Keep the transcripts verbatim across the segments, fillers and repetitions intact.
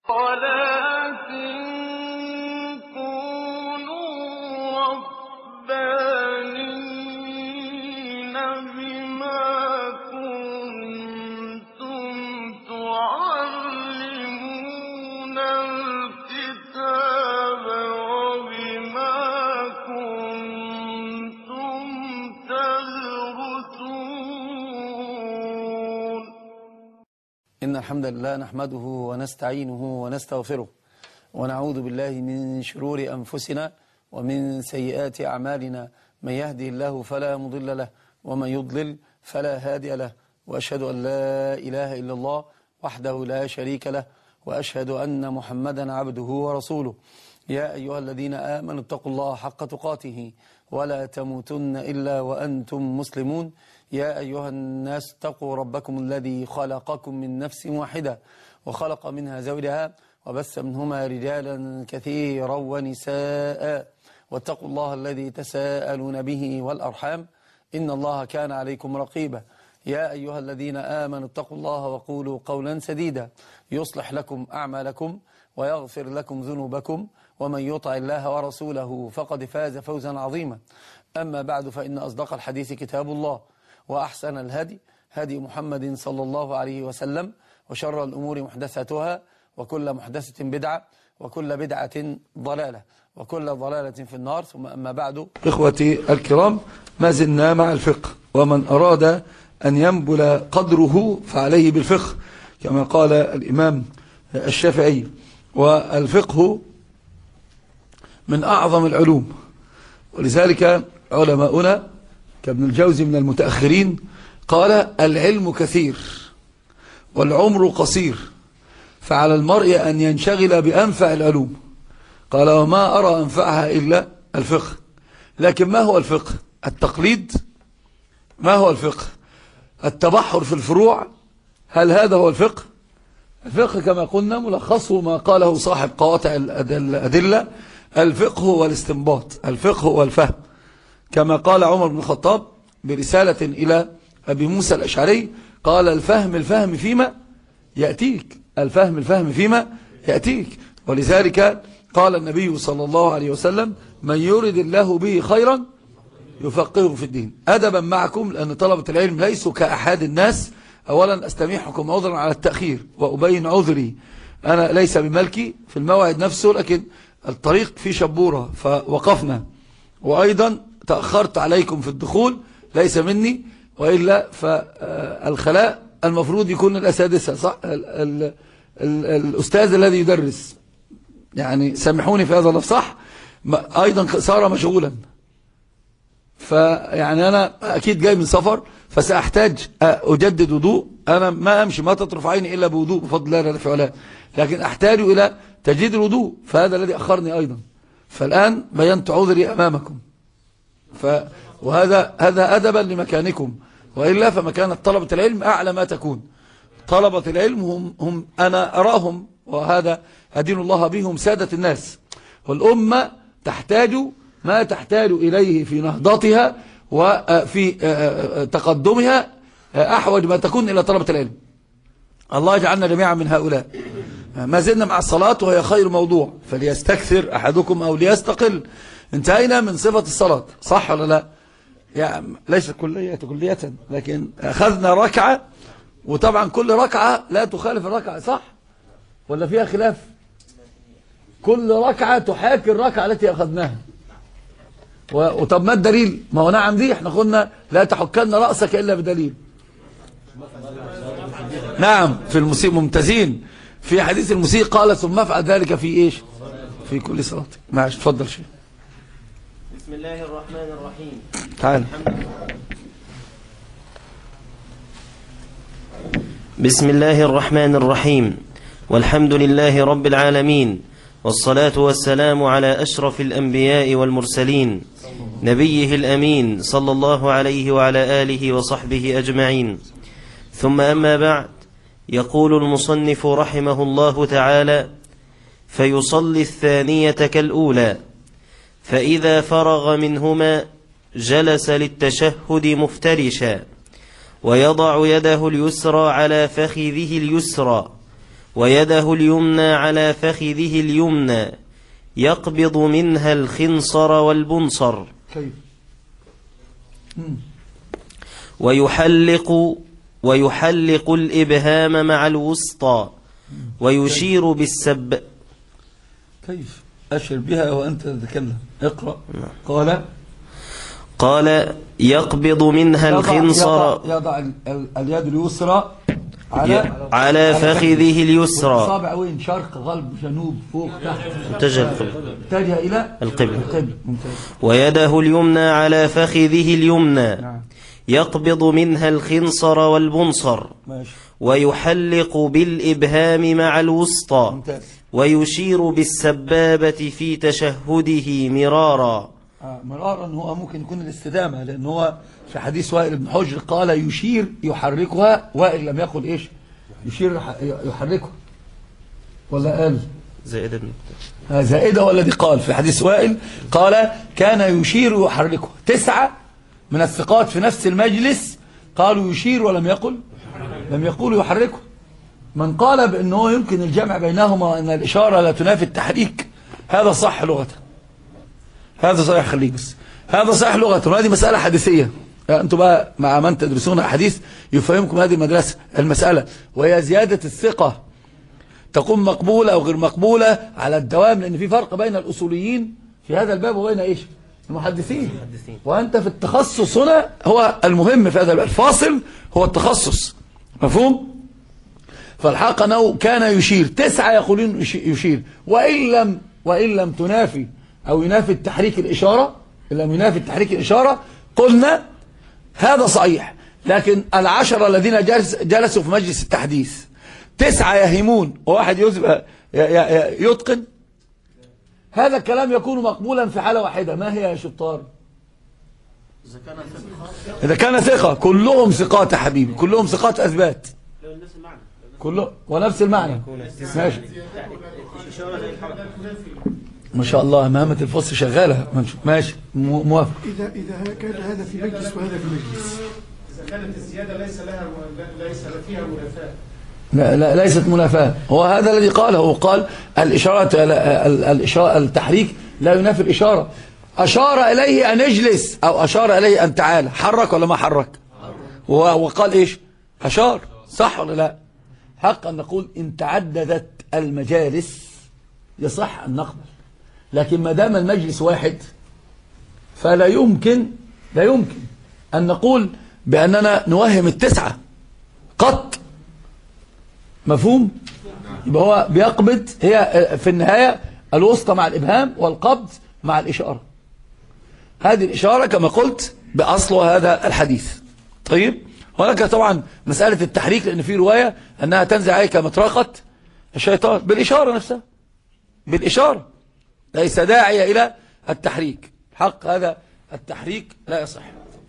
ولكن كونوا ربانيين بما كنتم تعلمون الكتاب وبما كنتم تدرسون. إن الحمد لله نحمده ونستعينه ونستغفره ونعوذ بالله من شرور أنفسنا ومن سيئات أعمالنا، من يهدي الله فلا مضل له ومن يضلل فلا هادي له، وأشهد أن لا إله إلا الله وحده لا شريك له، وأشهد أن محمدا عبده ورسوله. يا أيها الذين آمنوا اتقوا الله حق تقاته ولا تموتن إلا وأنتم مسلمون. يا أيها الناس اتقوا ربكم الذي خلقكم من نفس واحدة وخلق منها زوجها وبث منهما رجالا كثيرا ونساء، واتقوا الله الذي تساءلون به والأرحام إن الله كان عليكم رقيبا. يا أيها الذين آمنوا اتقوا الله وقولوا قولا سديدا يصلح لكم أعمالكم ويغفر لكم ذنوبكم، ومن يطع الله ورسوله فقد فاز فوزا عظيما. أما بعد، فإن أصدق الحديث كتاب الله، وأحسن الهدي هدي محمد صلى الله عليه وسلم، وشر الأمور محدثاتها، وكل محدثة بدعة، وكل بدعة ضلالة، وكل ضلالة في النار. ثم أما بعد، إخوتي الكرام، ما زلنا مع الفقه، ومن أراد أن ينبل قدره فعليه بالفقه كما قال الإمام الشافعي. والفقه من أعظم العلوم، ولذلك علماؤنا كابن الجوزي من المتأخرين قال: العلم كثير والعمر قصير، فعلى المرء أن ينشغل بأنفع العلوم. قال: وما أرى أنفعها إلا الفقه. لكن ما هو الفقه؟ التقليد؟ ما هو الفقه؟ التبحر في الفروع؟ هل هذا هو الفقه؟ الفقه كما قلنا ملخصه ما قاله صاحب قواطع الأدلة: الفقه هو الاستنباط، الفقه هو الفهم، كما قال عمر بن الخطاب برسالة إلى أبي موسى الأشعري، قال: الفهم الفهم فيما يأتيك، الفهم الفهم فيما يأتيك. ولذلك قال النبي صلى الله عليه وسلم: من يرد الله به خيرا يفقهه في الدين. أدبا معكم، لأن طلبة العلم ليسوا كأحد الناس. أولا أستميحكم عذرا على التأخير وأبين عذري، أنا ليس بملكي في الموعد نفسه، لكن الطريق في شبورة فوقفنا، وأيضا تأخرت عليكم في الدخول، ليس مني، وإلا فالخلاء المفروض يكون الأسادسة، صح؟ ال ال ال الأستاذ الذي يدرس، يعني سامحوني في هذا اللفظ، صح؟ أيضا صار مشغولا، فيعني أنا أكيد جاي من سفر، فسأحتاج أجدد وضوء. أنا ما أمشي، ما تطرف عيني إلا بوضوء بفضل الله في علاه، لكن أحتاج إلى تجديد الوضوء، فهذا الذي أخرني أيضا. فالآن بينت عذري أمامكم، ف وهذا هذا أدبا لمكانكم، وإلا فمكانة طلبة العلم أعلى ما تكون. طلبة العلم هم, هم أنا أراهم، وهذا أدين الله بهم، سادة الناس، والأمة تحتاج ما تحتاج إليه في نهضتها وفي تقدمها، أحوج ما تكون إلى طلبة العلم. الله يجعلنا جميعا من هؤلاء. ما زلنا مع الصلاة، وهي خير موضوع، فليستكثر أحدكم أو ليستقل. انتهينا من صفة الصلاة، صح ولا لا؟ يعني ليس كلية كلية، لكن أخذنا ركعة، وطبعا كل ركعة لا تخالف الركعة، صح ولا فيها خلاف؟ كل ركعة تحاكي الركعة التي أخذناها. وطب ما الدليل؟ ما هو نعم دي احنا قلنا لا تحكن رأسك إلا بدليل. نعم، في المسيء ممتازين. في حديث المسيء قال: ثم افعل ذلك في ايش؟ في كل صلاة. معلش، تفضل شيء. بسم الله الرحمن الرحيم. تعال. بسم الله الرحمن الرحيم، والحمد لله رب العالمين، والصلاة والسلام على أشرف الأنبياء والمرسلين، نبيه الأمين صلى الله عليه وعلى آله وصحبه أجمعين. ثم أما بعد، يقول المصنف رحمه الله تعالى: فيصلي الثانية كالأولى، فإذا فرغ منهما جلس للتشهد مفترشا، ويضع يده اليسرى على فخذه اليسرى، ويده اليمنى على فخذه اليمنى يقبض منها الخنصر والبنصر كيف؟ ويحلق ويحلق الإبهام مع الوسطى ويشير بالسب. كيف؟ أشر بها وأنت تتكلم. اقرأ. قال قال يقبض منها الخنصر. يضع, يضع ال ال اليد اليسرى على على فخذه اليسرى. الأصابع وين؟ شرق غرب جنوب فوق تحت؟ اتجه القبلة. اتجه إلى القبلة. القبلة. ممتاز. ويده اليمنى على فخذه اليمنى. نعم. يقبض منها الخنصر والبنصر. ماشي. ويحلق بالإبهام مع الوسطى. ممتاز. ويشير بالسبابة في تشهده مرارا. آه مرارا هو ممكن يكون الاستدامة، لأن هو في حديث وائل بن حجر قال يشير يحركها، وائل لم يقل إيش يشير يحركها ولا قال زائدة آه زائدة ولا دي قال في حديث وائل قال كان يشير يحركها. تسعة من الثقات في نفس المجلس قالوا يشير ولم يقل لم يقولوا يحركه. من قال بأنه يمكن الجمع بينهما وأن الإشارة لا تنافي التحريك هذا صح لغة، هذا صحيح. خليك بس هذا صحيح لغة، وهذه مسألة حديثية. أنتم بقى مع من تدرسون أحاديث يفهمكم هذه المدرسة المسألة، وهي زيادة الثقة تكون مقبولة أو غير مقبولة على الدوام، لأن في فرق بين الأصوليين في هذا الباب وبين إيش المحدثين. وأنت في التخصص هنا هو المهم في هذا الباب، الفاصل هو التخصص. مفهوم؟ فالحق أنه كان يشير. تسعة يقولون يشير، وإن لم وإن لم تنافي أو ينافي التحريك الإشارة، إن لم ينافي التحريك الإشارة قلنا هذا صحيح. لكن العشرة الذين جلس جلسوا في مجلس التحديث تسعة يهمون وواحد يتقن، هذا الكلام يكون مقبولا في حالة واحدة. ما هي يا شطار؟ إذا كان ثقة. كلهم ثقات يا حبيبي، كلهم ثقات أثبات، كله ونفس المعنى. ماشي ما شاء الله، مهمة الفصل شغالة. ماشي موافق. إذا إذا كان هذا في مجلس وهذا في مجلس، إذا كانت الزيادة ليس لها ليس فيها منافاة. لا, لا ليست منافاة. هو هذا الذي قاله، هو قال الإشارة الإشارة التحريك لا ينافي الإشارة. أشار إليه أن يجلس أو أشار إليه أن تعال، حرك ولا ما حرك؟ وقال إيش؟ أشار. صح ولا لا؟ حق أن نقول إن تعددت المجالس يصح أن نقبل، لكن ما دام المجلس واحد فلا يمكن لا يمكن أن نقول بأننا نوهم التسعة قط. مفهوم؟ يبقى هو بيقبض، هي في النهاية الوسطى مع الإبهام والقبض مع الإشارة. هذه الإشارة كما قلت بأصل هذا الحديث. طيب، هناك طبعا مسألة التحريك، لأن في رواية أنها تنزع عليك مطرقة الشيطان بالإشارة نفسها، بالإشارة، ليس داعي إلى التحريك. حق هذا التحريك لا يصح.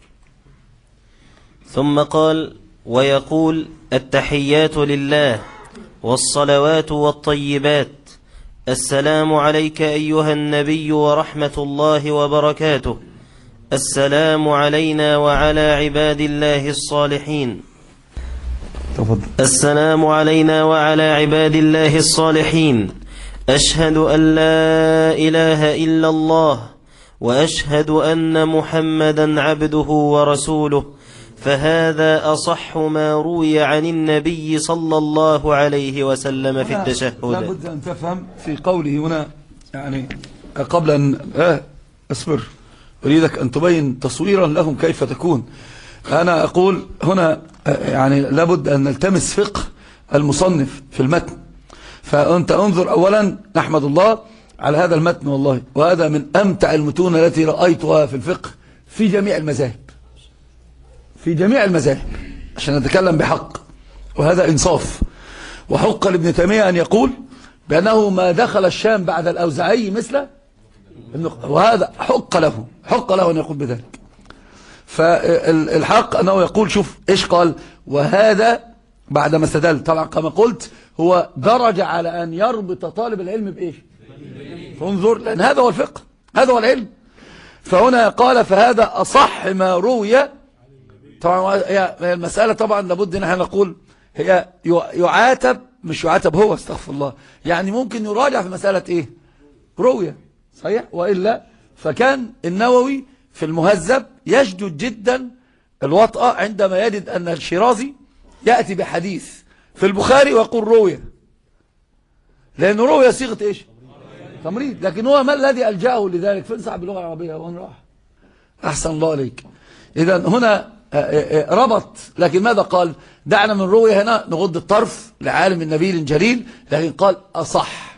ثم قال ويقول التحيات لله والصلوات والطيبات السلام عليك أيها النبي ورحمة الله وبركاته، السلام علينا وعلى عباد الله الصالحين. تفضل. السلام علينا وعلى عباد الله الصالحين، أشهد أن لا إله إلا الله وأشهد أن محمدا عبده ورسوله. فهذا أصح ما روي عن النبي صلى الله عليه وسلم في التشهد. لا بد أن تفهم في قوله هنا، يعني قبل أن آه أصبر أريدك أن تبين تصويرا لهم كيف تكون. أنا أقول هنا يعني لابد أن نلتمس فقه المصنف في المتن. فأنت انظر أولا، نحمد الله على هذا المتن والله، وهذا من أمتع المتون التي رأيتها في الفقه في جميع المذاهب، في جميع المذاهب، عشان نتكلم بحق، وهذا إنصاف. وحق لابن تيمية أن يقول بأنه ما دخل الشام بعد الأوزاعي مثله، وهذا حق له حق له أن يقول بذلك. فالحق أنه يقول، شوف إيش قال، وهذا بعد ما استدل طبعا كما قلت هو درجة على أن يربط طالب العلم بإيش. فانظر، لأن هذا هو الفقه، هذا هو العلم. فهنا قال فهذا أصح ما روي. طبعا هي المسألة طبعا لابد ان احنا نقول هي يعاتب مش يعاتب هو، استغفر الله، يعني ممكن يراجع في مسألة ايه؟ رؤية. صحيح؟ وإلا فكان النووي في المهذب يشدد جدا الوطأة عندما يجد أن الشيرازي يأتي بحديث في البخاري ويقول رؤية، لأن رؤية صيغة ايش؟ تمريض. لكن هو ما الذي ألجأه لذلك؟ فين صاحب اللغة العربية؟ وين راح؟ أحسن الله عليك. إذا هنا ربط، لكن ماذا قال؟ دعنا من رؤية هنا نغض الطرف لعالم النبيل جليل، لكن قال أصح،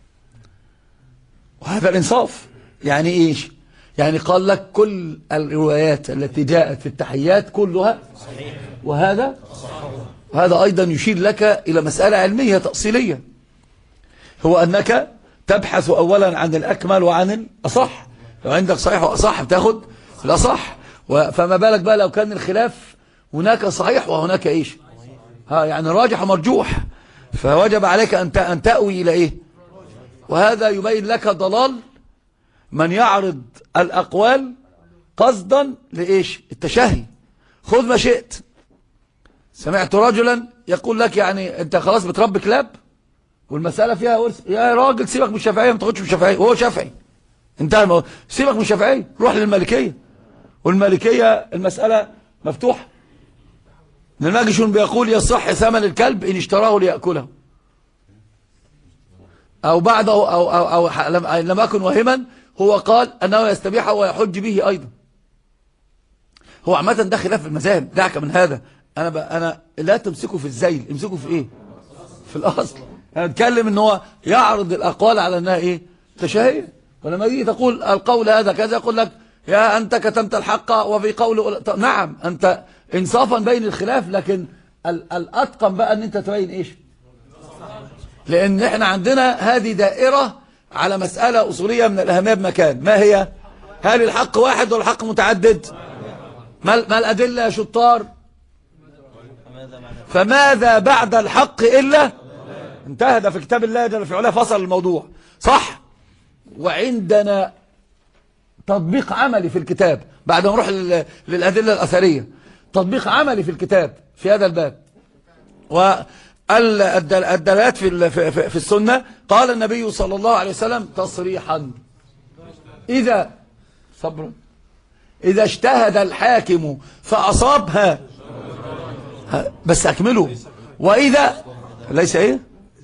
وهذا الإنصاف. يعني إيش؟ يعني قال لك كل الروايات التي جاءت في التحيات كلها صحيح، وهذا وهذا أيضا يشير لك إلى مسألة علمية تأصيلية، هو أنك تبحث أولا عن الأكمل وعن الأصح. لو عندك صحيح وأصح بتاخد الأصح، فما بالك بقى لو كان الخلاف هناك صحيح وهناك إيش؟ ها يعني راجح ومرجوح، فوجب عليك أن تأوي إلى إيه؟ وهذا يبين لك ضلال من يعرض الأقوال قصدا لإيش؟ التشهي. خذ ما شئت. سمعت رجلا يقول لك يعني أنت خلاص بتربي كلاب والمسألة فيها ورث، يا راجل سيبك من الشافعية، ما تاخدش من الشافعية، وهو شافعي انتهى، سيبك من الشافعية، روح للمالكية، والمالكية المسألة مفتوحة. الماجشون بيقول يصح ثمن الكلب إن اشتراه ليأكله، أو بعد أو, أو, أو, أو لم أكن وهما، هو قال أنه يستبيحه ويحج به أيضا. هو عامة ده خلاف في المذاهب، دعك من هذا. أنا ب... أنا لا تمسكه في الزيل، امسكه في إيه؟ في الأصل. أنا أتكلم إن هو يعرض الأقوال على أنها إيه؟ تشهية. ولما يجي تقول القول هذا كذا يقول لك يا أنت كتمت الحق وفي قول، نعم أنت إنصافا بين الخلاف، لكن الأتقن بقى أن أنت تبين إيش؟ لأن إحنا عندنا هذه دائرة على مسألة أصولية من الأهمية بمكان، ما هي؟ هل الحق واحد ولا الحق متعدد؟ ما الأدلة يا شطار؟ فماذا بعد الحق إلا انتهى، ده في كتاب الله جل في علاه فصل الموضوع، صح؟ وعندنا تطبيق عملي في الكتاب بعد ما نروح للأدلة الأثرية، تطبيق عملي في الكتاب في هذا الباب. والدلالات في في السنة قال النبي صلى الله عليه وسلم تصريحا إذا صبرا إذا اجتهد الحاكم فأصابها، بس أكمله، وإذا ليس إيه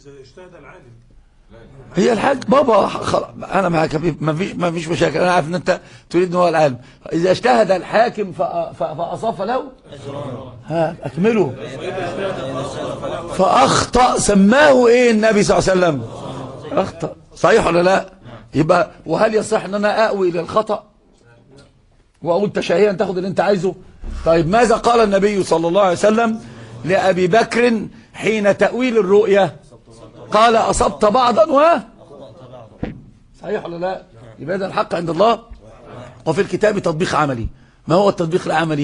هي الحاج بابا خلاص انا معاك، ما فيش ما فيش مشاكل، انا عارف ان انت تريد ان هو العالم. اذا اجتهد الحاكم فاصاب له ها اكمله، فاخطا سماه ايه النبي صلى الله عليه وسلم؟ اخطا. صحيح ولا لا؟ يبقى وهل يصح ان انا ااوي للخطا واقول تشهيا تاخد اللي انت عايزه؟ طيب ماذا قال النبي صلى الله عليه وسلم لابي بكر حين تاويل الرؤيا؟ قال أصبت بعضا و صحيح ولا لا؟ يبقى ده الحق عند الله. وفي الكتاب تطبيق عملي. ما هو التطبيق العملي؟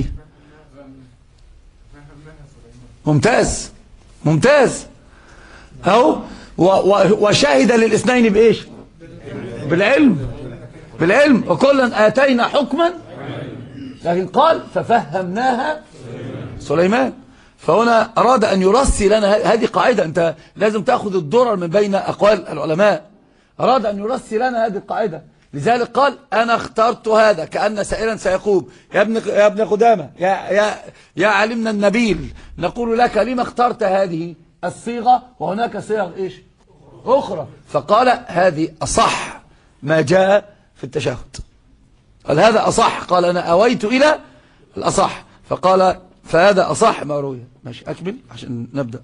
ممتاز ممتاز اهو. وشهد للاثنين بايش؟ بالعلم بالعلم وكلا آتينا حكما، لكن قال ففهمناها سليمان. فهنا أراد أن يرسي لنا هذه قاعدة، أنت لازم تأخذ الضرر من بين أقوال العلماء. أراد أن يرسي لنا هذه القاعدة، لذلك قال أنا اخترت هذا، كأن سائلا سيقوم يا ابن يا ابن قدامة يا يا يا علمنا النبيل، نقول لك لما اخترت هذه الصيغة وهناك صيغ إيش أخرى؟ فقال هذه أصح ما جاء في التشهد، قال هذا أصح، قال أنا أويت إلى الأصح، فقال فهذا أصح ما روي. ماشي أكمل عشان نبدأ.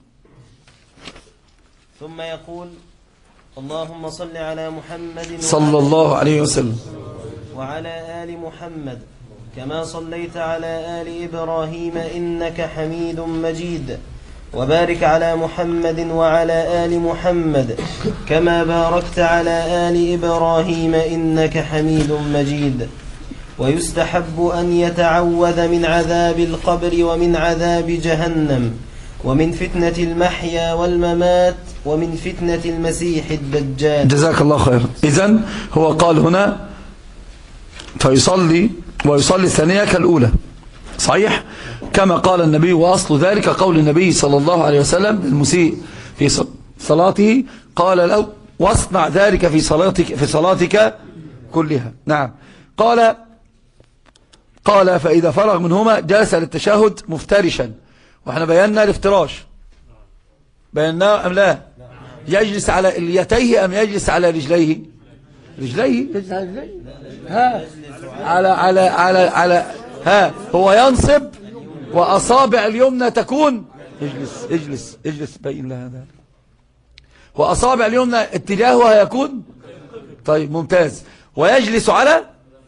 ثم يقول اللهم صل على محمد صلى الله عليه وسلم وعلى آل محمد كما صليت على آل إبراهيم إنك حميد مجيد، وبارك على محمد وعلى آل محمد كما باركت على آل إبراهيم إنك حميد مجيد. ويستحب أن يتعوذ من عذاب القبر ومن عذاب جهنم ومن فتنة المحيا والممات ومن فتنة المسيح الدجال. جزاك الله خير. إذن هو قال هنا فيصلي ويصلي الثانية كالأولى، صحيح كما قال النبي، وأصل ذلك قول النبي صلى الله عليه وسلم المسيء في صلاته قال له واصنع ذلك في صلاتك في صلاتك كلها. نعم. قال قال فإذا فرغ منهما جلس للتشهد مفترشا، واحنا بينا الافتراش، بيناه أم لا؟ يجلس على اليتيه أم يجلس على رجليه؟ رجليه يجلس على رجليه. ها على على على على ها هو ينصب وأصابع اليمنى تكون اجلس اجلس اجلس بين لها ذلك، وأصابع اليمنى اتجاهها يكون طيب ممتاز. ويجلس على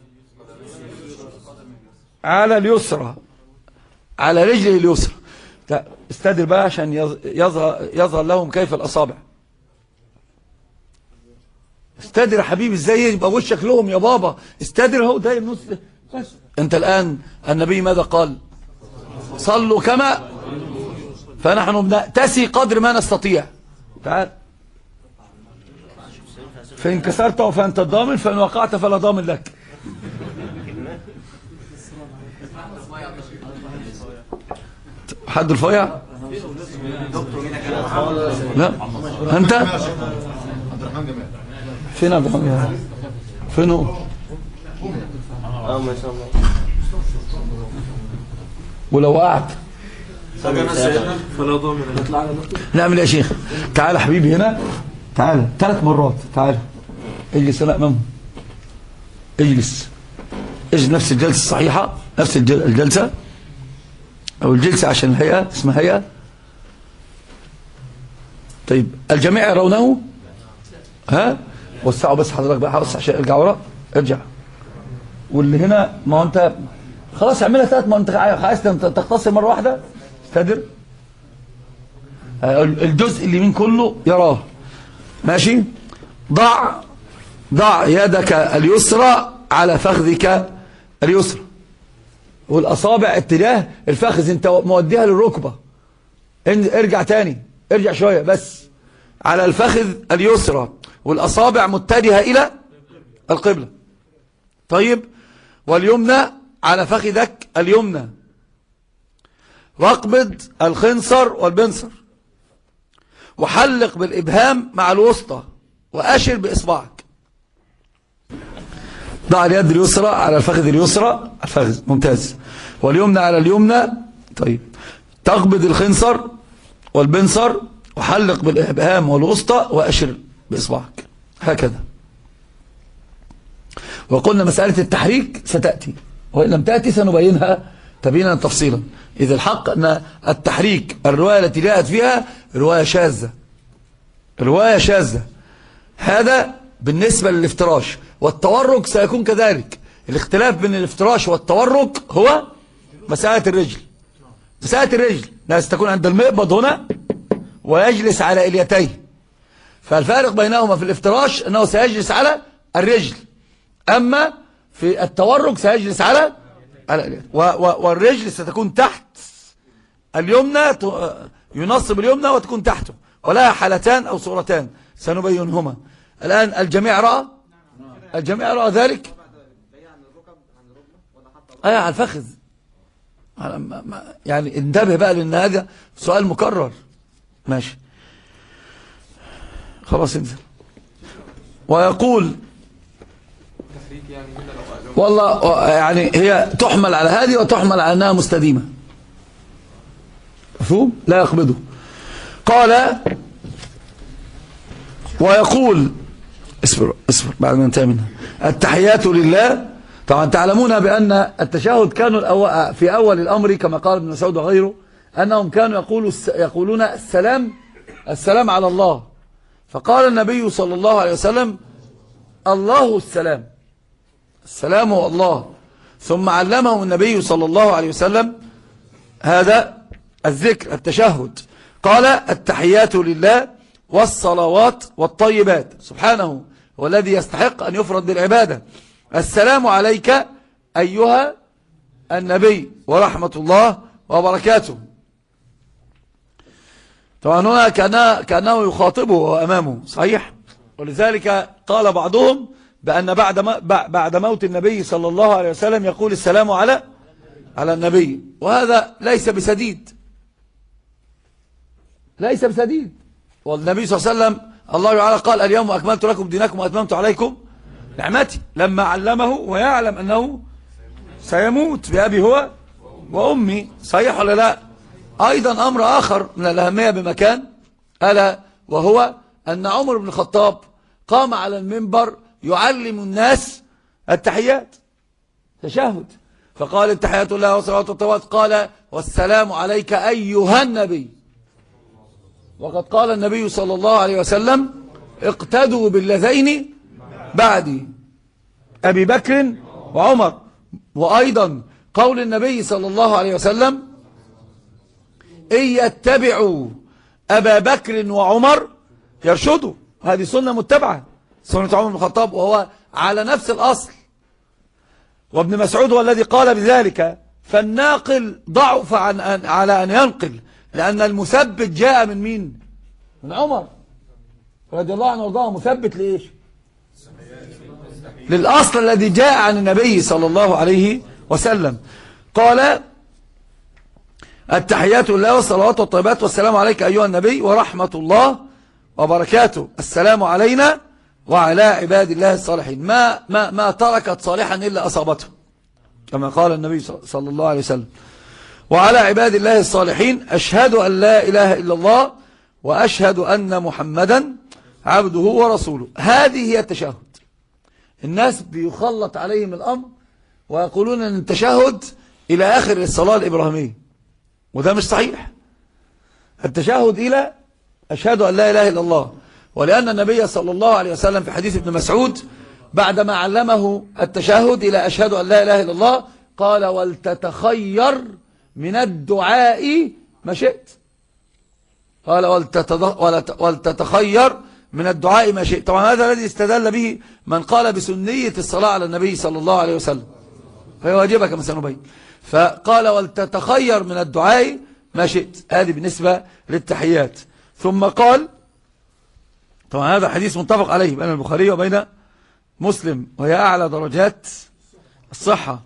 على اليسرى، على رجله اليسرى. استدر بقى عشان يظهر يظهر لهم كيف الأصابع. استدر يا حبيبي، ازاي يبقى وشك لهم يا بابا؟ استدر اهو ده النص بس. انت الآن النبي ماذا قال؟ صلوا كما، فنحن نأتسي قدر ما نستطيع. تعال. فإن كسرت فأنت الضامن، فإن وقعت فلا ضامن لك. حد الفويع؟ لا أنت؟ فين عبد الرحمن؟ فين هو؟ اه ما شاء الله. ولو وقعت نعمل يا شيخ. تعال حبيبي هنا، تعال ثلاث مرات. تعال اجلس هنا امامهم، اجلس اجلس نفس الجلسة الصحيحة، نفس الجلسة او الجلسة عشان الهيئة اسمها هيئة. طيب الجميع يرونه؟ ها وسعوا بس حضرتك بقى، وسع عشان ارجع ورا، ارجع. واللي هنا ما هو انت خلاص اعملها ثلاث، ما انت عايز تختصر مرة واحدة. استدر الجزء اليمين كله يراه. ماشي. ضع ضع يدك اليسرى على فخذك اليسرى، والاصابع اتجاه الفخذ، انت موديها للركبة. ارجع تاني، ارجع شوية بس، على الفخذ اليسرى والاصابع متجهة الى القبلة. طيب واليمنى على فخذك اليمنى، واقبض الخنصر والبنصر، وحلق بالإبهام مع الوسطى، وأشر بإصبعك. ضع اليد اليسرى على الفخذ اليسرى، الفخذ ممتاز، واليمنى على اليمنى. طيب تقبض الخنصر والبنصر، وحلق بالإبهام والوسطى، وأشر بإصبعك هكذا. وقلنا مسألة التحريك ستأتي، وإن لم تأتي سنبينها تبينا تفصيلا. إذا الحق أن التحريك الرواية التي جاءت فيها رواية شاذة، رواية شاذة. هذا بالنسبة للافتراش، والتورك سيكون كذلك. الاختلاف بين الافتراش والتورك هو مسألة الرجل. مسألة الرجل لازم تكون عند المقبض هنا، ويجلس على إليتيه. فالفارق بينهما في الافتراش أنه سيجلس على الرجل، أما في التورك سيجلس على على والرجل ستكون تحت اليمنى، ينصب اليمنى وتكون تحته، ولها حالتان أو صورتان سنبينهما الآن. الجميع رأى الجميع رأى ذلك. أي على الفخذ. يعني انتبه بقى، لأن هذا سؤال مكرر. ماشي خلاص انزل. ويقول والله يعني هي تحمل على هذه وتحمل على أنها مستديمة. مفهوم؟ لا يقبضه. قال ويقول اصبر اصبر بعد ما انتهى منها. التحيات لله. طبعا تعلمون بأن التشهد كانوا في أول الأمر كما قال ابن مسعود وغيره، أنهم كانوا يقولوا يقولون السلام السلام على الله. فقال النبي صلى الله عليه وسلم الله السلام، السلام هو الله. ثم علمهم النبي صلى الله عليه وسلم هذا الذكر التشهد. قال التحيات لله والصلوات والطيبات، سبحانه هو الذي يستحق أن يفرد بالعبادة. السلام عليك أيها النبي ورحمة الله وبركاته. طبعا هنا كأنه, كأنه يخاطبه أمامه، صحيح. ولذلك قال بعضهم بأن بعد بعد موت النبي صلى الله عليه وسلم يقول السلام على على النبي، وهذا ليس بسديد، ليس بسديد. والنبي صلى الله عليه وسلم الله تعالى قال اليوم أكملت لكم دينكم وأتممت عليكم نعمتي، لما علمه ويعلم أنه سيموت بأبي هو وأمي. صحيح ولا لا؟ أيضا أمر آخر من الأهمية بمكان، ألا وهو أن عمر بن الخطاب قام على المنبر يعلم الناس التحيات، تشهد، فقال التحيات الله والصلوات والطيبات، قال والسلام عليك أيها النبي. وقد قال النبي صلى الله عليه وسلم اقتدوا باللذين بعدي، أبي بكر وعمر. وأيضا قول النبي صلى الله عليه وسلم إن يتبعوا أبا بكر وعمر يرشدوا، هذه سنة متبعة، سنة عمر بن الخطاب، وهو على نفس الأصل. وابن مسعود هو الذي قال بذلك، فالناقل ضعف عن أن على أن ينقل، لأن المثبت جاء من مين؟ من عمر رضي الله عنه وارضاه. مثبت لإيش؟ للأصل الذي جاء عن النبي صلى الله عليه وسلم. قال التحيات لله والصلوات والطيبات والسلام عليك أيها النبي ورحمة الله وبركاته، السلام علينا وعلى عباد الله الصالحين. ما, ما, ما تركت صالحا إلا أصابته، كما قال النبي صلى الله عليه وسلم. وعلى عباد الله الصالحين أشهد أن لا إله إلا الله وأشهد أن محمدا عبده ورسوله. هذه هي التشهد. الناس بيخلط عليهم الأمر ويقولون أن التشهد إلى آخر الصلاة الإبراهيمية، وده مش صحيح. التشهد إلى أشهد أن لا إله إلا الله، ولأن النبي صلى الله عليه وسلم في حديث ابن مسعود بعدما علمه التشهد إلى أشهد أن لا إله إلا الله قال ولتتخير من الدعاء ما شئت. قال ولتتخير من الدعاء ما شئت. طبعا هذا الذي استدل به من قال بسنية الصلاة على النبي صلى الله عليه وسلم، فهي واجبة كما سنبين. فقال ولتتخير من الدعاء ما شئت، هذه بالنسبة للتحيات. ثم قال، طبعا هذا حديث متفق عليه بين البخاري وبين مسلم، وهي أعلى درجات الصحة.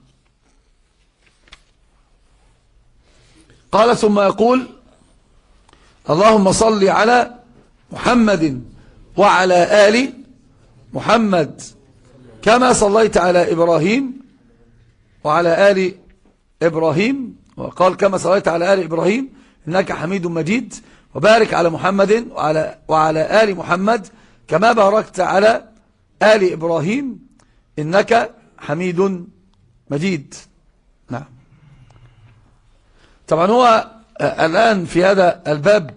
قال ثم يقول اللهم صل على محمد وعلى آل محمد كما صليت على إبراهيم وعلى آل إبراهيم، وقال كما صليت على آل إبراهيم إنك حميد مجيد، وبارك على محمد وعلى, وعلى آل محمد كما باركت على آل إبراهيم إنك حميد مجيد. نعم. طبعا هو الآن في هذا الباب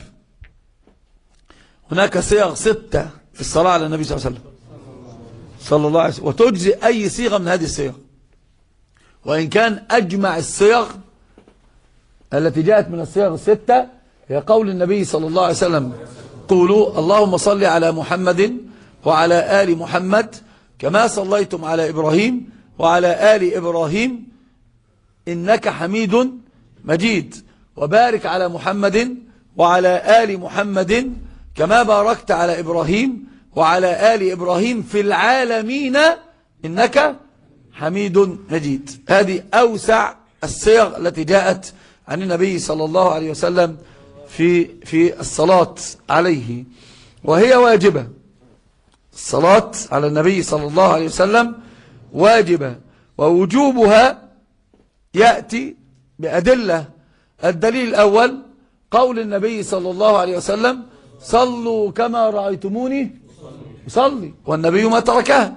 هناك صيغ ستة في الصلاة على النبي صلى الله عليه وسلم صلى الله عليه وسلم، وتجزي أي صيغة من هذه الصيغ، وإن كان أجمع الصيغ التي جاءت من الصيغ الستة هي قول النبي صلى الله عليه وسلم قولوا اللهم صل على محمد وعلى آل محمد كما صليتم على إبراهيم وعلى آل إبراهيم إنك حميد مجيد، وبارك على محمد وعلى آل محمد كما باركت على إبراهيم وعلى آل إبراهيم في العالمين إنك حميد مجيد. هذه أوسع الصيغ التي جاءت عن النبي صلى الله عليه وسلم في في الصلاة عليه، وهي واجبة. الصلاة على النبي صلى الله عليه وسلم واجبة، ووجوبها يأتي بأدلة. الدليل الأول قول النبي صلى الله عليه وسلم صلوا كما رأيتموني صلي، والنبي ما تركها.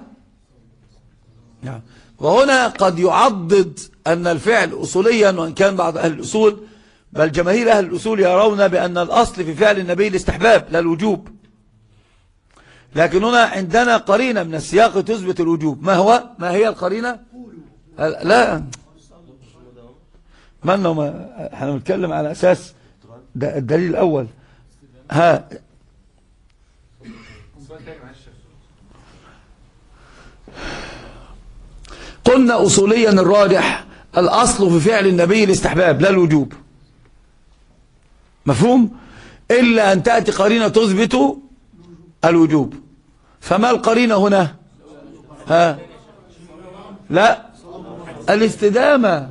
وهنا قد يعضد أن الفعل أصوليا، وإن كان بعض أهل الأصول بل جماهير أهل الأصول يرون بأن الأصل في فعل النبي الاستحباب لا الوجوب، لكن هنا عندنا قرينة من السياق تثبت الوجوب. ما هو ما هي القرينة؟ لا ما أنه احنا بنتكلم على أساس الدليل الأول. ها قلنا أصوليا الراجح الأصل في فعل النبي الاستحباب لا الوجوب، مفهوم؟ إلا أن تأتي قرينة تثبت الوجوب. فما القرينة هنا؟ ها لا الاستدامة،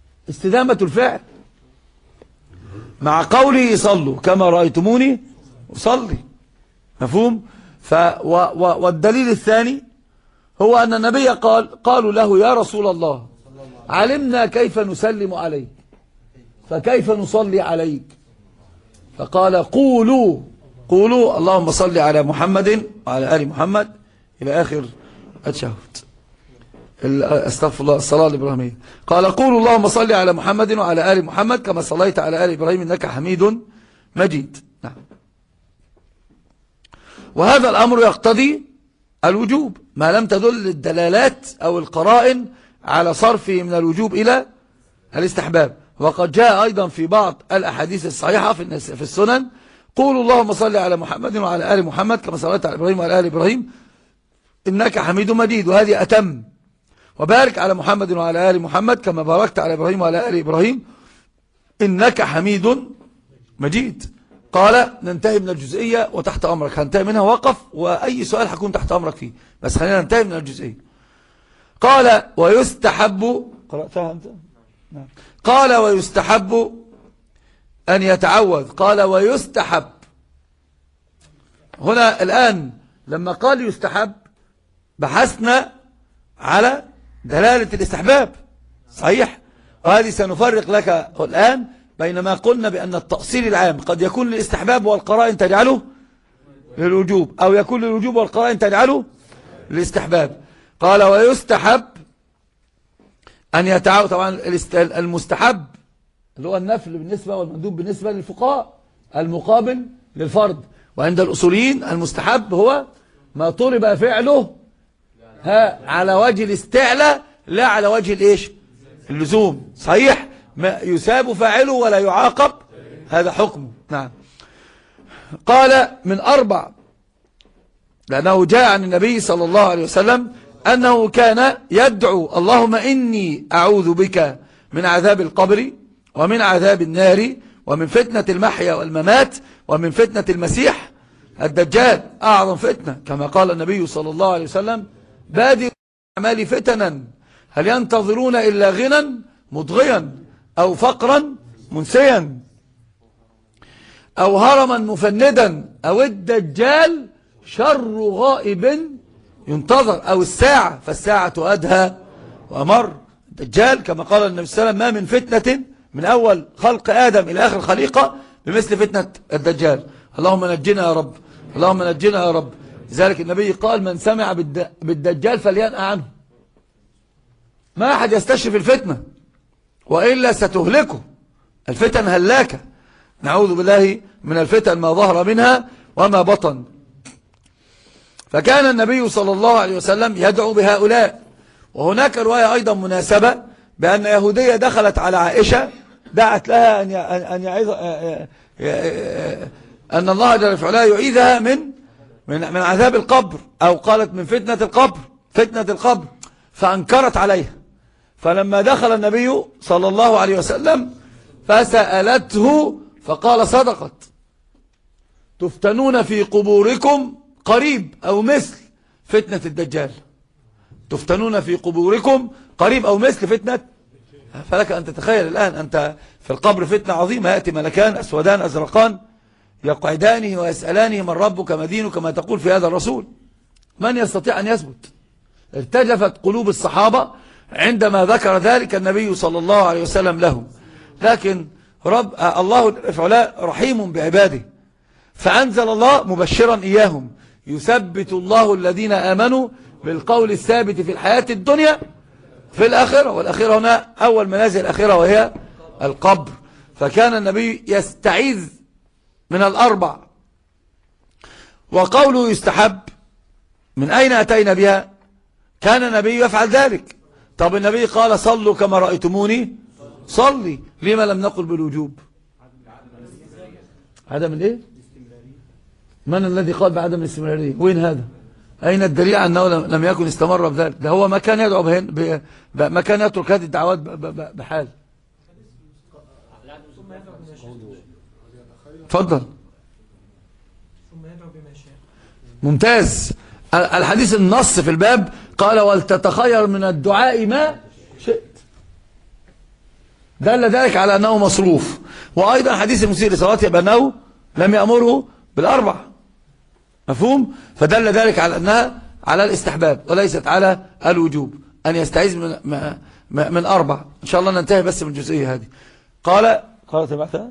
استدامة الفعل مع قوله صلوا كما رأيتموني أصلي. مفهوم؟ ف و و والدليل الثاني هو أن النبي قال قالوا له يا رسول الله علمنا كيف نسلم عليك فكيف نصلي عليك؟ فقال قولوا قولوا اللهم صل على محمد وعلى آل محمد إلى آخر التشهد. استغفر الله الصلاة الإبراهيمية. قال قولوا اللهم صل على محمد وعلى آل محمد كما صليت على آل إبراهيم إنك حميد مجيد. نعم. وهذا الأمر يقتضي الوجوب ما لم تدل الدلالات أو القرائن على صرفه من الوجوب إلى الاستحباب. وقد جاء أيضا في بعض الأحاديث الصحيحة في السنن قولوا اللهم صل على محمد وعلى آل محمد كما صليت على إبراهيم وعلى آل إبراهيم إنك حميد مجيد، وهذه أتم. وبارك على محمد وعلى آل محمد كما باركت على إبراهيم وعلى آل إبراهيم إنك حميد مجيد. قال ننتهي من الجزئية وتحت أمرك، هنتهي منها وقف وأي سؤال هكون تحت أمرك فيه، بس خلينا ننتهي من الجزئية. قال ويستحب قرأتها أنت؟ نعم. قال ويستحب أن يتعوذ. قال ويستحب هنا الآن لما قال يستحب بحثنا على دلالة الاستحباب صحيح، وهذه سنفرق لك الآن بين ما قلنا بأن التأصيل العام قد يكون للاستحباب والقرائن تجعله للوجوب، أو يكون للوجوب والقرائن تجعله للاستحباب. قال ويستحب أن يتعاود. طبعا المستحب اللي هو النفل بالنسبة والمندوب بالنسبة للفقهاء، المقابل للفرض. وعند الأصوليين المستحب هو ما طلب فعله ها على وجه الاستعلاء لا على وجه الايش اللزوم صحيح، ما يساب فاعله ولا يعاقب، هذا حكمه. نعم. قال من أربع، لأنه جاء عن النبي صلى الله عليه وسلم أنه كان يدعو اللهم إني أعوذ بك من عذاب القبر ومن عذاب النار ومن فتنة المحيا والممات ومن فتنة المسيح الدجال أعظم فتنة، كما قال النبي صلى الله عليه وسلم بادئ أعمال فتنا هل ينتظرون إلا غنى مضغيا أو فقرا منسيا أو هرما مفندا أو الدجال شر غائب ينتظر أو الساعة فالساعة أدهى وأمر. الدجال كما قال النبي صلى الله عليه وسلم ما من فتنة من أول خلق آدم إلى آخر خليقة بمثل فتنة الدجال. اللهم نجنا يا رب، اللهم نجنا يا رب. لذلك النبي قال من سمع بالدجال فلينأ عنه، ما أحد يستشرف الفتنة وإلا ستهلكه، الفتن هلاكة، نعوذ بالله من الفتن ما ظهر منها وما بطن. فكان النبي صلى الله عليه وسلم يدعو بهؤلاء. وهناك رواية أيضا مناسبة بأن يهودية دخلت على عائشة دعت لها أن أن يعيذ أن الله جل وعلا يعيذها من من من عذاب القبر، أو قالت من فتنة القبر فتنة القبر فأنكرت عليها. فلما دخل النبي صلى الله عليه وسلم فسألته فقال صدقت، تفتنون في قبوركم قريب أو مثل فتنة الدجال، تفتنون في قبوركم قريب أو مثل فتنة. فلك أن تتخيل الآن أنت في القبر فتنة عظيمة، يأتي ملكان أسودان أزرقان يقعدانه ويسألانه من ربك ما دينك كما تقول في هذا الرسول، من يستطيع أن يثبت؟ ارتجفت قلوب الصحابة عندما ذكر ذلك النبي صلى الله عليه وسلم له. لكن رب الله رحيم بعباده، فأنزل الله مبشرا إياهم يثبت الله الذين آمنوا بالقول الثابت في الحياة الدنيا في الآخرة، والآخرة هنا أول منازل الآخرة وهي القبر. فكان النبي يستعيذ من الأربع. وقوله يستحب من أين أتينا بها؟ كان النبي يفعل ذلك. طب النبي قال صلوا كما رأيتموني صلي، لما لم نقل بالوجوب؟ عدم الايه؟ من الذي قال بعدم الاستمرارية؟ وين هذا؟ أين الدليل أنه لم يكن استمر بذلك؟ ده هو ما كان يدعو بهن، ما كان يترك هذه الدعوات بحال. تفضل. ممتاز. الحديث النص في الباب قال ولتتخير من الدعاء ما شئت، دل ذلك على أنه مصروف. وأيضا حديث المسيء لصلاته بأنه لم يأمره بالأربع. مفهوم؟ فدل ذلك على أنها على الاستحباب وليست على الوجوب، أن يستعيذ من, من أربع. إن شاء الله ننتهي بس من الجزئية هذه. قال قال تبعتها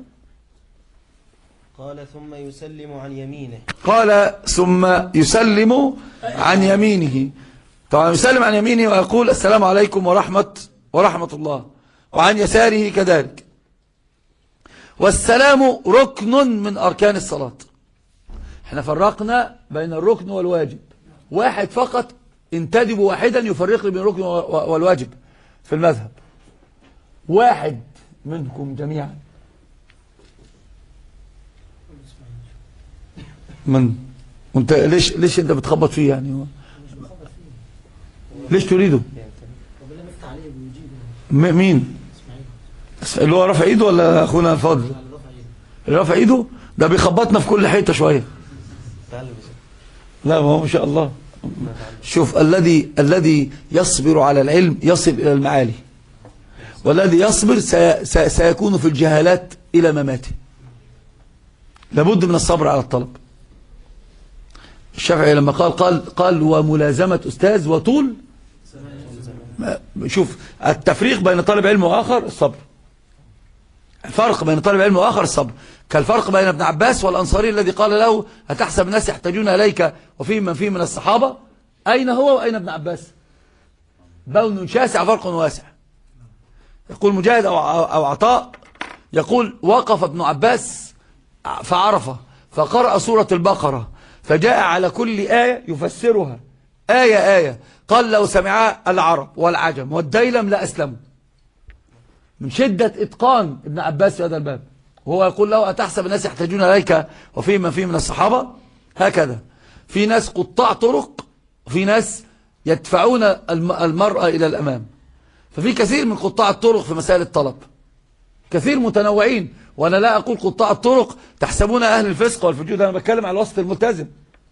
قال ثم يسلم عن يمينه. قال ثم يسلم عن يمينه. طبعا يسلم عن يمينه ويقول السلام عليكم ورحمة ورحمة الله، وعن يساره كذلك. والسلام ركن من أركان الصلاة. احنا فرقنا بين الركن والواجب، واحد فقط، انتدب واحدا يفرق بين الركن والواجب في المذهب. واحد منكم جميعا من انت ليش ليش انت بتخبط فيه يعني؟ ليش تريده؟ مين اللي هو رفع ايده ولا اخونا الفاضل؟ اللي رفع ايده ده بيخبطنا في كل حته شويه. لا ما هو ما شاء الله. شوف، الذي الذي يصبر على العلم يصل الى المعالي، والذي يصبر سي سي سيكون في الجهالات الى مماته. لابد من الصبر على الطلب. الشافعي لما قال قال قال وملازمة أستاذ وطول. شوف التفريق بين طالب علم وآخر الصبر، الفرق بين طالب علم وآخر الصبر، كالفرق بين ابن عباس والأنصاري الذي قال له أتحسب الناس يحتاجون إليك وفيهم من فيهم من الصحابة. أين هو وأين ابن عباس؟ بون شاسع فرق واسع. يقول مجاهد أو أو عطاء، يقول وقف ابن عباس فعرفه فقرأ سورة البقرة فجاء على كل آية يفسرها آية آية، قال لو سمعها العرب والعجم والديلم لأسلموا، من شدة إتقان ابن عباس في هذا الباب. وهو يقول له أتحسب الناس يحتاجون إليك وفيهم من فيهم من الصحابة. هكذا في ناس قطاع طرق وفي ناس يدفعون المرأة إلى الأمام. ففي كثير من قطاع الطرق في مسائل الطلب، كثير متنوعين. وأنا لا أقول قطاع الطرق تحسبون أهل الفسق والفجور، أنا بتكلم على الوسط الملتزم.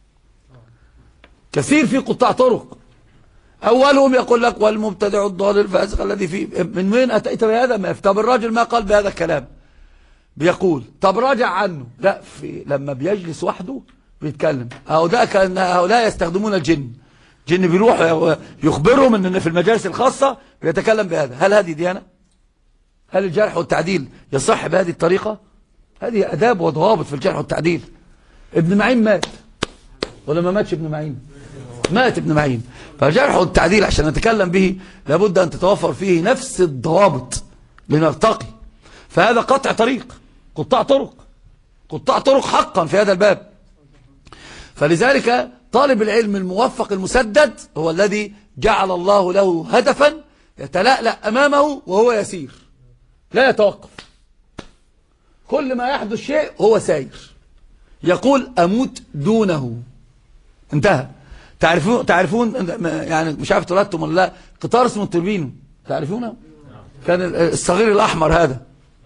كثير في قطاع طرق، أولهم يقول لك والمبتدع الضال الفاسق الذي فيه. من وين أتيت بهذا؟ ما طب الراجل ما قال بهذا الكلام، بيقول طب راجع عنه. لا، في لما بيجلس وحده بيتكلم. هؤلاء كان هؤلاء يستخدمون الجن، جن بيروح يخبرهم ان في المجالس الخاصة بيتكلم بهذا. هل هذه ديانة؟ هل الجرح والتعديل يصح بهذه الطريقة؟ هذه أداب وضوابط في الجرح والتعديل. ابن معين مات ولا ما ماتش؟ ابن معين مات. ابن معين. فالجرح والتعديل عشان نتكلم به لابد أن تتوفر فيه نفس الضوابط لنرتقي. فهذا قطع طريق، قطاع طرق، قطاع طرق حقا في هذا الباب. فلذلك طالب العلم الموفق المسدد هو الذي جعل الله له هدفا يتلألأ أمامه وهو يسير، لا يتوقف. كل ما يحدث شيء هو ساير، يقول أموت دونه، انتهى. تعرفون تعرفون يعني مش عارف تردتم ولا لا، قطار اسمه التوربينو، تعرفونه؟ كان الصغير الأحمر هذا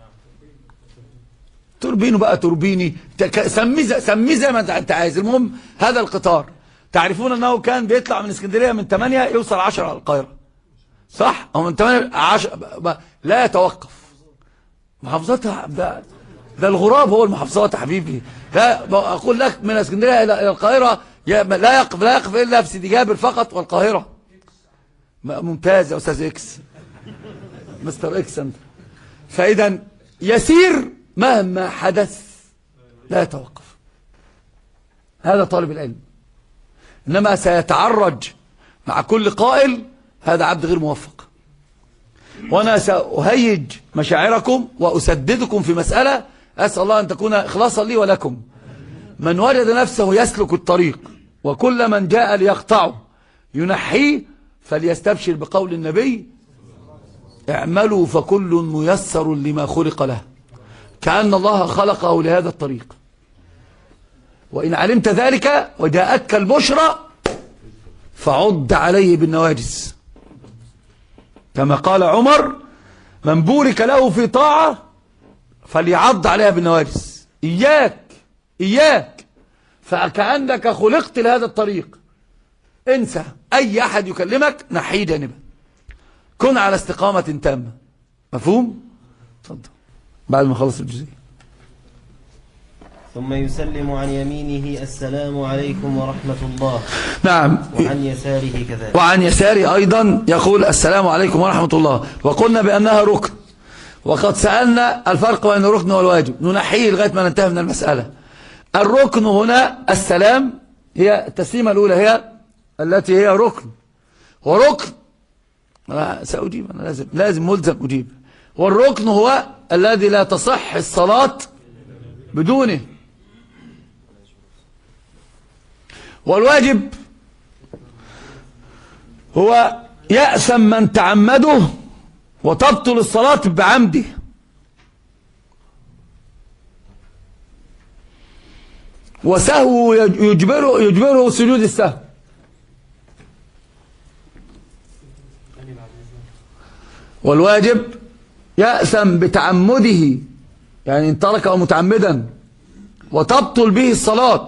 توربينو بقى توربيني، سميه سميه زي ما انت عايز. المهم هذا القطار تعرفون انه كان بيطلع من اسكندريه من ثمانية يوصل عشرة على القاهره، صح؟ او من ثمانية عشرة لا يتوقف. محافظتها ده, ده الغراب هو المحافظات يا حبيبي. لا اقول لك من اسكندريه الى القاهره لا يقف لا يقف الا في سيدي جابر فقط والقاهره. ممتاز يا استاذ اكس، مستر اكس انت. فاذا يسير مهما حدث لا يتوقف. هذا طالب العلم. إنما سيتعرج مع كل قائل هذا عبد غير موفق. وأنا سأهيج مشاعركم وأسددكم في مسألة أسأل الله أن تكون إخلاصا لي ولكم. من وجد نفسه يسلك الطريق وكل من جاء ليقطعه ينحيه فليستبشر بقول النبي اعملوا فكل ميسر لما خلق له، كأن الله خلقه لهذا الطريق. وإن علمت ذلك وجاءتك البشرى فعض عليه بالنواجس، كما قال عمر من بورك له في طاعة فليعض عليها بالنواجس. إياك إياك فكأنك خلقت لهذا الطريق. انسى أي أحد يكلمك، نحيه جانبا، كن على استقامة تامة. مفهوم؟ تفضل بعد ما خلص الجزئية. ثم يسلم عن يمينه السلام عليكم ورحمة الله. نعم. وعن يساره كذلك. وعن يساره أيضا يقول السلام عليكم ورحمة الله. وقلنا بأنها ركن، وقد سألنا الفرق بين الركن والواجب، ننحيه لغاية ما ننتهي من المسألة. الركن هنا السلام، هي التسليمة الأولى هي التي هي ركن، وركن أنا سأجيب، أنا لازم لازم ملزم أجيب. والركن هو الذي لا تصح الصلاة بدونه. والواجب هو يأثم من تعمده وتبطل الصلاة بعمده. وسهو يجبره يجبره سجود السهو. والواجب يأثم بتعمده، يعني ان تركه متعمدا وتبطل به الصلاة.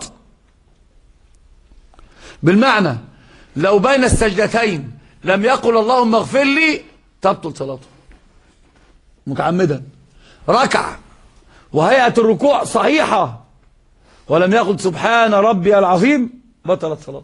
بالمعنى لو بين السجدتين لم يقل اللهم اغفر لي تبطل صلاته متعمدا. ركع وهيئة الركوع صحيحة ولم يقل سبحان ربي العظيم بطلت صلاته.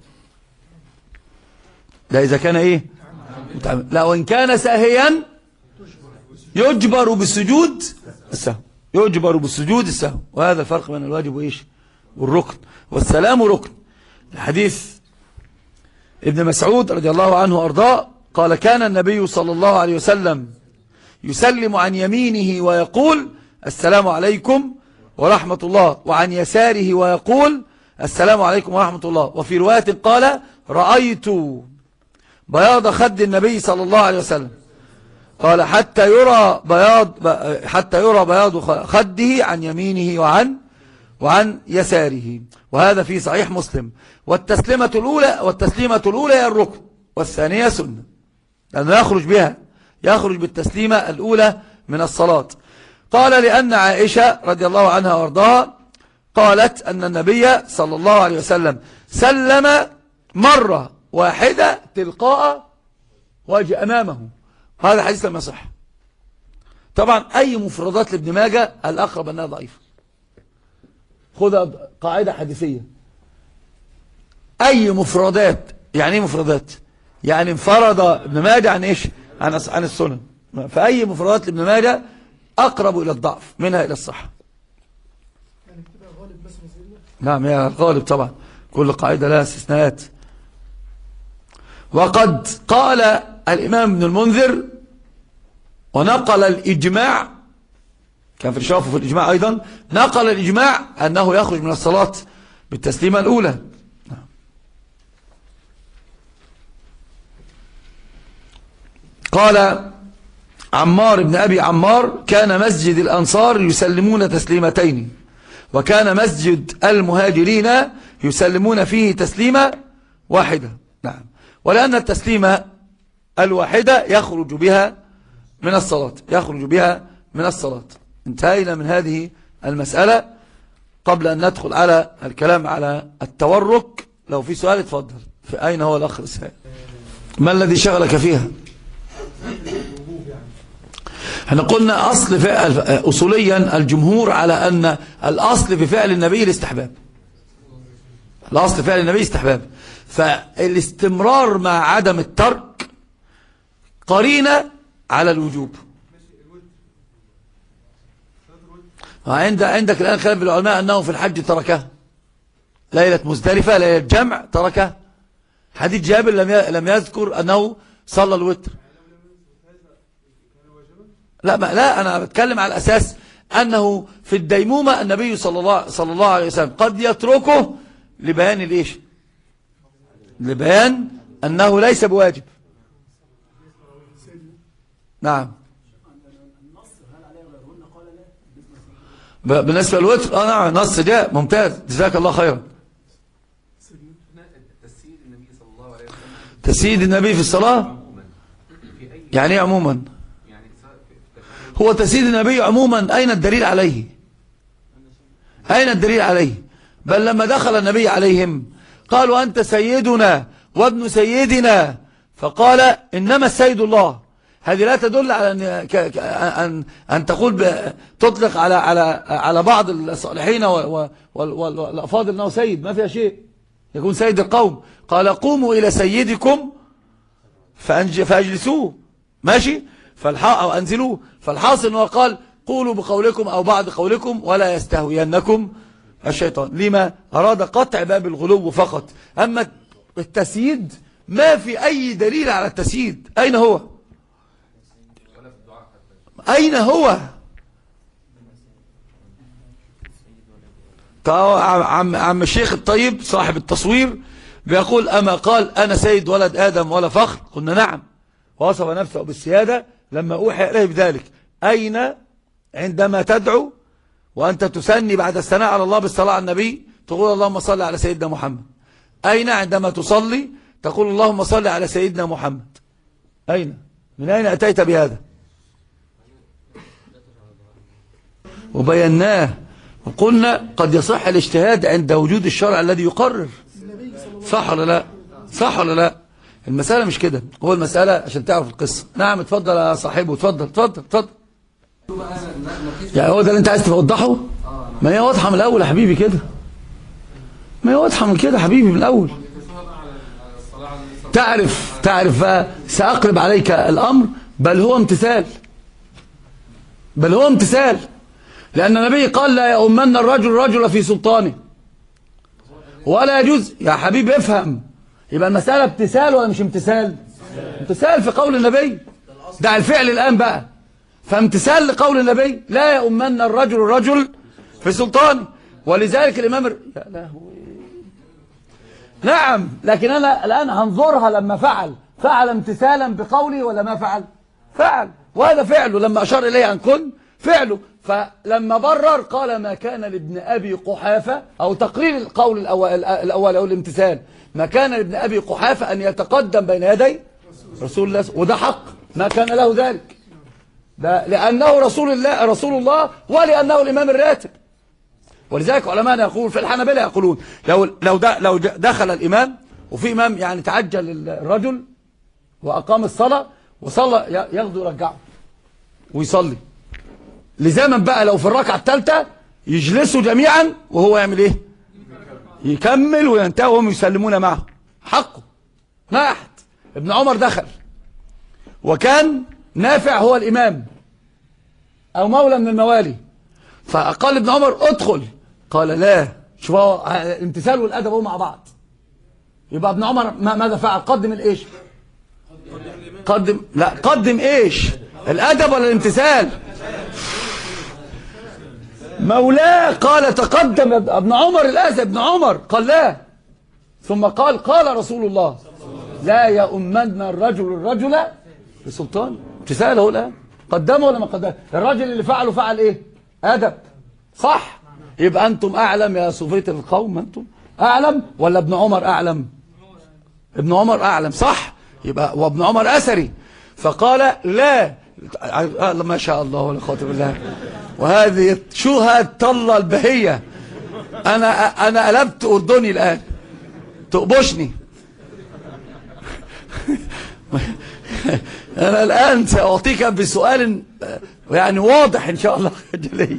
ده إذا كان إيه متعمد. لا، وإن كان ساهيا يجبر بالسجود السهو، يجبر بالسجود السهو. وهذا الفرق بين الواجب وإيش والركن. والسلام ركن. الحديث ابن مسعود رضي الله عنه وأرضاه قال كان النبي صلى الله عليه وسلم يسلم عن يمينه ويقول السلام عليكم ورحمة الله، وعن يساره ويقول السلام عليكم ورحمة الله. وفي رواية قال رأيت بياض خد النبي صلى الله عليه وسلم، قال حتى يرى بياض حتى يرى بياض خده عن يمينه وعن وعن يساره. وهذا في صحيح مسلم. والتسليمة الأولى والتسليمة الأولى هي الركن، والثانية سنة، لأنه يخرج بها يخرج بالتسليمة الأولى من الصلاة. قال لأن عائشة رضي الله عنها وارضاها قالت أن النبي صلى الله عليه وسلم سلم مرة واحدة تلقاء وجه أمامه. هذا الحديث لم يصح. طبعا أي مفردات لابن ماجه الأقرب أنها ضعيفة. خذ قاعدة حديثية، أي مفردات، يعني ايه مفردات؟ يعني انفرد ابن ماجه عن إيش؟ عن عن السنن. فأي مفردات لابن ماجه أقرب إلى الضعف منها إلى الصحة. يعني بتبقى غالب بس مزيلة؟ نعم هي غالب طبعا، كل قاعدة لها استثناءات. وقد قال الإمام ابن المنذر ونقل الإجماع، كان في الشافعي في الإجماع أيضا، نقل الإجماع أنه يخرج من الصلاة بالتسليمة الأولى. قال عمار بن أبي عمار كان مسجد الأنصار يسلمون تسليمتين، وكان مسجد المهاجرين يسلمون فيه تسليمة واحدة. نعم. ولأن التسليمة الواحدة يخرج بها من الصلاة يخرج بها من الصلاة. انتهينا من هذه المسألة. قبل أن ندخل على الكلام على التورك، لو في سؤال اتفضل. في أين هو الأخ السائل؟ ما الذي شغلك فيها؟ احنا قلنا أصل فعل أصوليا الجمهور على أن الأصل في فعل النبي الاستحباب. الأصل في فعل النبي استحباب، فالاستمرار مع عدم الترك قرينة على الوجوب. عند عندك الآن خلاف العلماء أنه في الحج تركه، ليلة مزدلفة ليلة جمع تركه. حديث جابر لم لم يذكر أنه صلى الوتر. لا ما لا أنا بتكلم على الأساس أنه في الديمومة النبي صلى الله صلى الله عليه وسلم قد يتركه لبيان الإيش؟ لبيان أنه ليس بواجب. نعم. بالنسبة للوتر اه نعم نص جاء ممتاز، جزاك الله خيرا. تسييد النبي في الصلاة يعني ايه عموما؟ هو تسييد النبي عموما أين الدليل عليه؟ أين الدليل عليه؟ بل لما دخل النبي عليهم قالوا أنت سيدنا وابن سيدنا، فقال إنما السيد الله. هذه لا تدل على أن أن أن تقول تطلق على على على بعض الصالحين والأفاضل أنه سيد، ما فيها شيء، يكون سيد القوم. قال قوموا إلى سيدكم فأجلسوه، ماشي، أو أنزلوه. فالحاصل أنه قال قولوا بقولكم أو بعض قولكم ولا يستهوينكم الشيطان، لما أراد قطع باب الغلو فقط. أما التسييد ما في أي دليل على التسييد. أين هو؟ أين هو؟ عم, عم الشيخ الطيب صاحب التصوير بيقول أما قال أنا سيد ولد آدم ولا فخر؟ قلنا نعم، وصف نفسه بالسيادة لما أوحي إليه بذلك. أين عندما تدعو وأنت تسني بعد الثناء على الله بالصلاة على النبي تقول اللهم صل على سيدنا محمد؟ أين عندما تصلي تقول اللهم صل على سيدنا محمد؟ أين؟ من أين أتيت بهذا؟ وبيناه وقلنا قد يصح الاجتهاد عند وجود الشرع الذي يقرر. صح ولا لا؟ صح ولا لا؟ المسألة مش كده، هو المسألة عشان تعرف القصة. نعم اتفضل يا صاحبه، اتفضل اتفضل اتفضل. يعني هو ده اللي انت عايز توضحه؟ ما هي واضحة من الأول يا حبيبي كده، ما هي واضحة من كده حبيبي من الأول. تعرف تعرف بقى سأقلب عليك الأمر، بل هو امتثال، بل هو امتثال، لأن النبي قال لا يؤمن الرجل الرجل في سلطانه ولا يجوز. يا حبيبي افهم، يبقى المسألة امتثال ولا مش امتثال؟ امتثال في قول النبي، دع الفعل الآن بقى. فامتثال لقول النبي لا يؤمن الرجل الرجل في سلطانه. ولذلك الإمام ر... يا لهوي. نعم، لكن أنا الآن هنظرها لما فعل فعل امتثالا بقوله ولا ما فعل؟ فعل، وهذا فعله لما أشار إليه أن كن فعله. فلما برر قال ما كان لابن أبي قحافة، أو تقرير القول الأول, الأول أو الامتثال، ما كان لابن أبي قحافة أن يتقدم بين يدي رسول الله، وده حق، ما كان له ذلك، ده لأنه رسول الله رسول الله ولأنه الإمام الراتب. ولذلك علماء يقول في الحنابلة يقولون لو لو لو دخل الإمام وفي إمام يعني تعجل الرجل وأقام الصلاة وصلى ياخده يرجعه ويصلي لزمن بقى، لو في الركعة الثالثة يجلسوا جميعا وهو يعمل ايه؟ يكمل وينتهي وهم يسلمون معه، حقه. ما أحد. ابن عمر دخل وكان نافع هو الإمام أو مولى من الموالي، فقال ابن عمر ادخل، قال لا. شوف هو الامتثال والأدب هو مع بعض. يبقى ابن عمر ماذا فعل؟ قدم الايش؟ قدم لا قدم ايش؟ الأدب ولا الامتثال؟ مولاه قال تقدم ابن عمر الأذى، ابن عمر قال لا، ثم قال قال رسول الله لا يؤمن الرجل الرجل بسلطان. امتثال هو الآن، قدمه ولا ما قدمه؟ الراجل اللي فعله فعل ايه؟ أدب، صح؟ يبقى أنتم أعلم يا صوفية القوم، أنتم أعلم ولا ابن عمر أعلم؟ ابن عمر أعلم، صح؟ يبقى وابن عمر أثري، فقال لا. ما شاء الله ولا قوة الا بالله. وهذه شو هالطلة البهية، أنا أنا قلبت أردني الآن، تقبشني. أنا الآن سأعطيك بسؤال يعني واضح إن شاء الله جلي.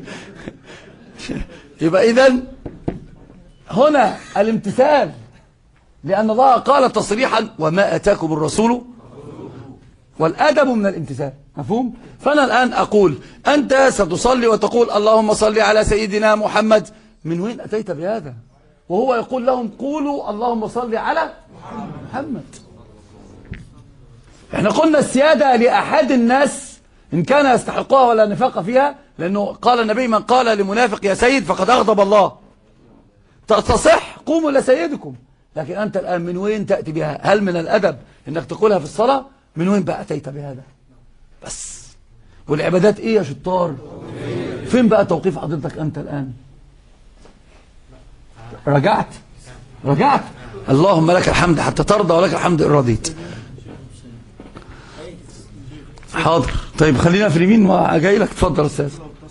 يبقى إذن هنا الامتثال، لأن الله قال تصريحا وما أتاكم الرسول، والأدب من الامتثال، مفهوم؟ فأنا الآن أقول أنت ستصلي وتقول اللهم صل على سيدنا محمد، من وين أتيت بهذا؟ وهو يقول لهم قولوا اللهم صل على محمد. احنا قلنا السيادة لأحد الناس إن كان يستحقها ولا نفاق فيها، لأنه قال النبي من قال لمنافق يا سيد فقد أغضب الله. تصح قوموا لسيدكم، لكن أنت الآن من وين تأتي بها؟ هل من الأدب إنك تقولها في الصلاة؟ من وين بقى أتيت بهذا؟ بس والعبادات إيه يا شطار؟ فين بقى توقيف حضرتك أنت الآن؟ رجعت رجعت اللهم لك الحمد حتى ترضى ولك الحمد إن رضيت. حاضر، طيب خلينا في اليمين جاي لك. اتفضل أستاذ.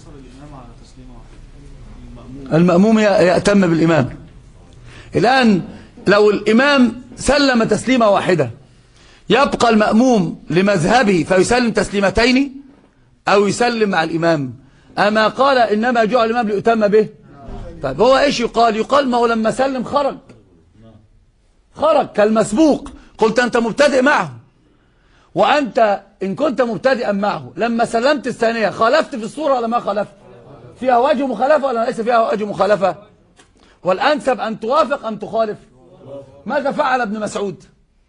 المأموم يأتم بالإمام. الآن لو الإمام سلم تسليمة واحدة يبقى المأموم لمذهبه فيسلم تسليمتين أو يسلم مع الإمام؟ أما قال إنما جعل الإمام ليؤتم به. طيب هو إيش يقال؟ يقال ما هو لما سلم خرج خرج كالمسبوق. قلت أنت مبتدئ معه، وأنت إن كنت مبتدئا معه لما سلمت الثانية خالفت في الصورة ولا ما خالفت؟ فيها وجه مخالفة ولا ليس فيها وجه مخالفة؟ والأنسب أن توافق أم تخالف؟ ماذا فعل ابن مسعود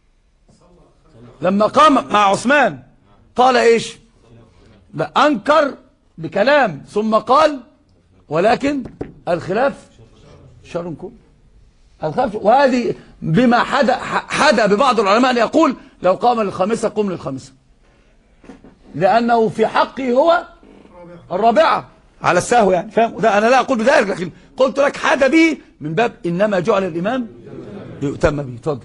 لما قام مع عثمان؟ قال إيش؟ أنكر بكلام ثم قال ولكن الخلاف شر كل الخلاف. وهذه بما حدا حدا ببعض العلماء أن يقول لو قام للخامسة قم للخامسة، لأنه في حقه هو الرابعة على السهو يعني، فاهم؟ ده أنا لا أقول بذلك، لكن قلت لك حدا به من باب إنما جعل الإمام ليؤتم به. اتفضل.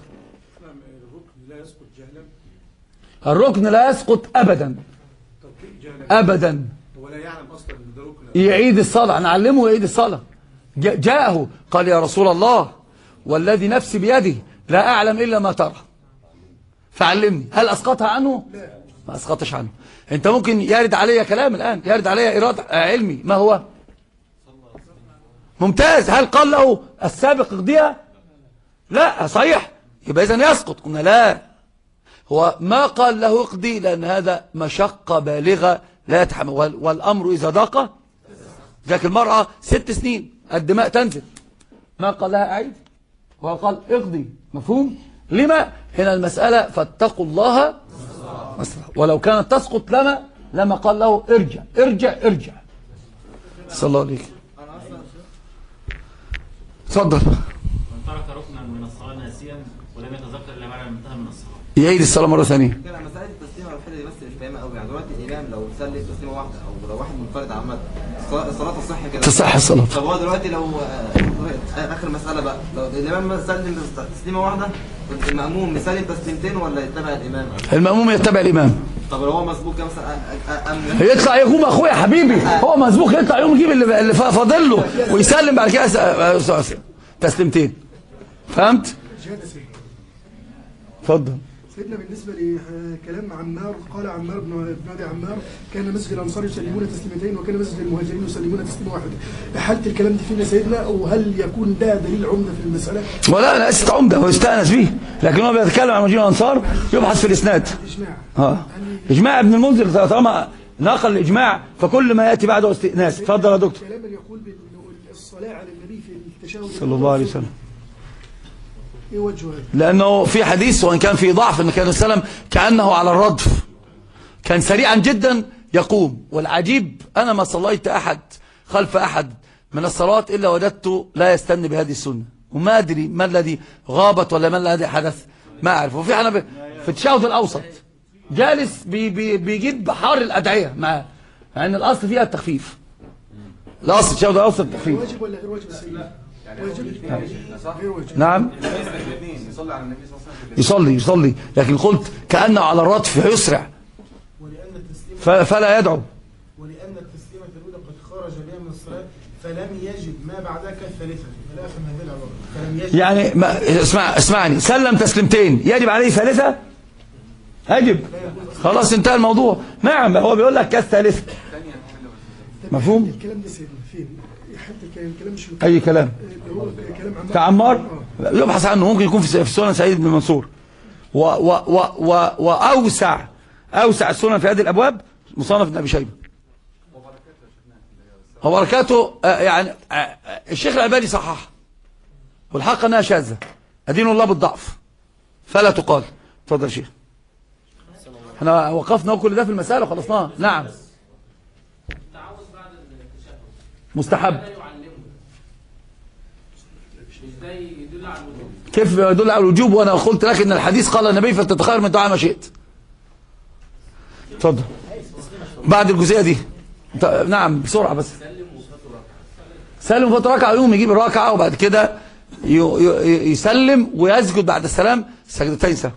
الركن لا يسقط أبدا أبدا، ولا يعلم أصلا إن ده ركن. يعيد الصلاة، نعلمه يعيد الصلاة. جاءه قال يا رسول الله والذي نفسي بيده لا أعلم إلا ما ترى فعلمني. هل أسقطها عنه؟ لا، ما أسقطش عنه. أنت ممكن يرد علي كلام الآن، يرد علي إرادة علمي، ما هو؟ ممتاز. هل قال له السابق اقضيها؟ لا، صحيح، يبقى إذن يسقط. قلنا لا، هو ما قال له اقضي لأن هذا مشقة بالغة لا يتحمل، والأمر إذا ضاق ذاك المرأة ست سنين الدماء تنزل، ما قال لها أعيد، هو قال اقضي. مفهوم؟ لما هنا المسألة فاتقوا الله مسرح. ولو كانت تسقط لما لما قال له ارجع ارجع ارجع. صلى الله عليك. اتفضل. من ترك ركنا من الصلاة ناسيا ولم يتذكر الا بعد ما انتهى من الصلاة يعيد الصلاة مرة ثانية. كده مسألة التسليمة الوحيدة دي بس مش فاهمها قوي. يعني دلوقتي الإمام لو سلم تسليمة واحدة أو لو واحد منفرد عامة الصلاة تصح كده؟ تصح الصلاة. طب هو دلوقتي لو آخر مسألة بقى، لو الإمام سلم تسليمة واحدة المأموم مسلم تسليمتين ولا يتبع الإمام؟ المأموم يتبع الإمام. طب لو هو مسبوق كده مثلا أم يطلع يقوم أخويا حبيبي، هو مسبوق يطلع يقوم يجيب اللي فاضل له ويسلم بعد كده تسليمتين. فهمت؟ اتفضل. سيدنا بالنسبة لكلام عمار، قال عمار بن ابي عمار كان مسجد الأنصار يسلمون تسليمتين وكان مسجد المهاجرين يسلمون تسليمة واحدة. حالة الكلام دي فينا سيدنا، وهل يكون ده دليل عمدة في المسألة؟ ولا ليست عمدة، هو يستأنس به، لكن هو بيتكلم عن مهاجرين الأنصار يبحث في الإسناد. إجماع. اه إجماع ابن المنذر طالما نقل الإجماع فكل ما يأتي بعده استئناس. اتفضل يا دكتور. كلام يقول بالصلاة على النبي في التشهد صلى الله عليه وسلم. ايه وجهه هذا؟ لأنه في حديث وإن كان في ضعف أن كان السلام كأنه على الردف، كان سريعا جدا يقوم. والعجيب أنا ما صليت أحد خلف أحد من الصلاة إلا وجدته لا يستن بهذه السنة، وما أدري ما الذي غابت ولا ما الذي حدث، ما أعرف. وفي حنا في التشهد الأوسط جالس بي بي بيجيب بحار الأدعية معاه، مع أن الأصل فيها التخفيف. الأصل التشهد الأوسط التخفيف. واجب ولا غير واجب يا سيدي؟ نعم يصلي يصلي لكن قلت كأنه على الردف يسرع فلا يدعو. ولأن التسليمة الأولى قد خرج بها من الصلاة فلم يجد ما بعدها كالثالثة، فلا أفهم هذه العبارة. فلم يجد يعني ما اسمع اسمعني سلم تسلمتين يجب عليه ثالثة؟ يجب، خلاص انتهى الموضوع. نعم هو بيقول لك كالثالثة. مفهوم؟ الكلام ده سيدنا فين؟ حتى الكلام مش أي كلام هو كلام عمار كعمار يبحث عنه، ممكن يكون في سنن سعيد بن منصور. و و و و وأوسع أوسع السنن في هذه الأبواب مصنف ابن أبي شيبة. وبركاته يعني الشيخ الألباني صحح والحق أنها شاذة، أدين الله بالضعف فلا تقال. اتفضل يا شيخ. احنا وقفنا كل ده في المسألة وخلصناها. نعم مستحب. كيف يدل على الوجوب وانا قلت لك ان الحديث قال النبي فتتخير من دعاء ما شئت. اتفضل بعد الجزئيه دي. نعم بسرعه بس. سلم وفات ركعه يوم يجيب الركعه وبعد كده يسلم ويسجد بعد السلام سجدتين سهو.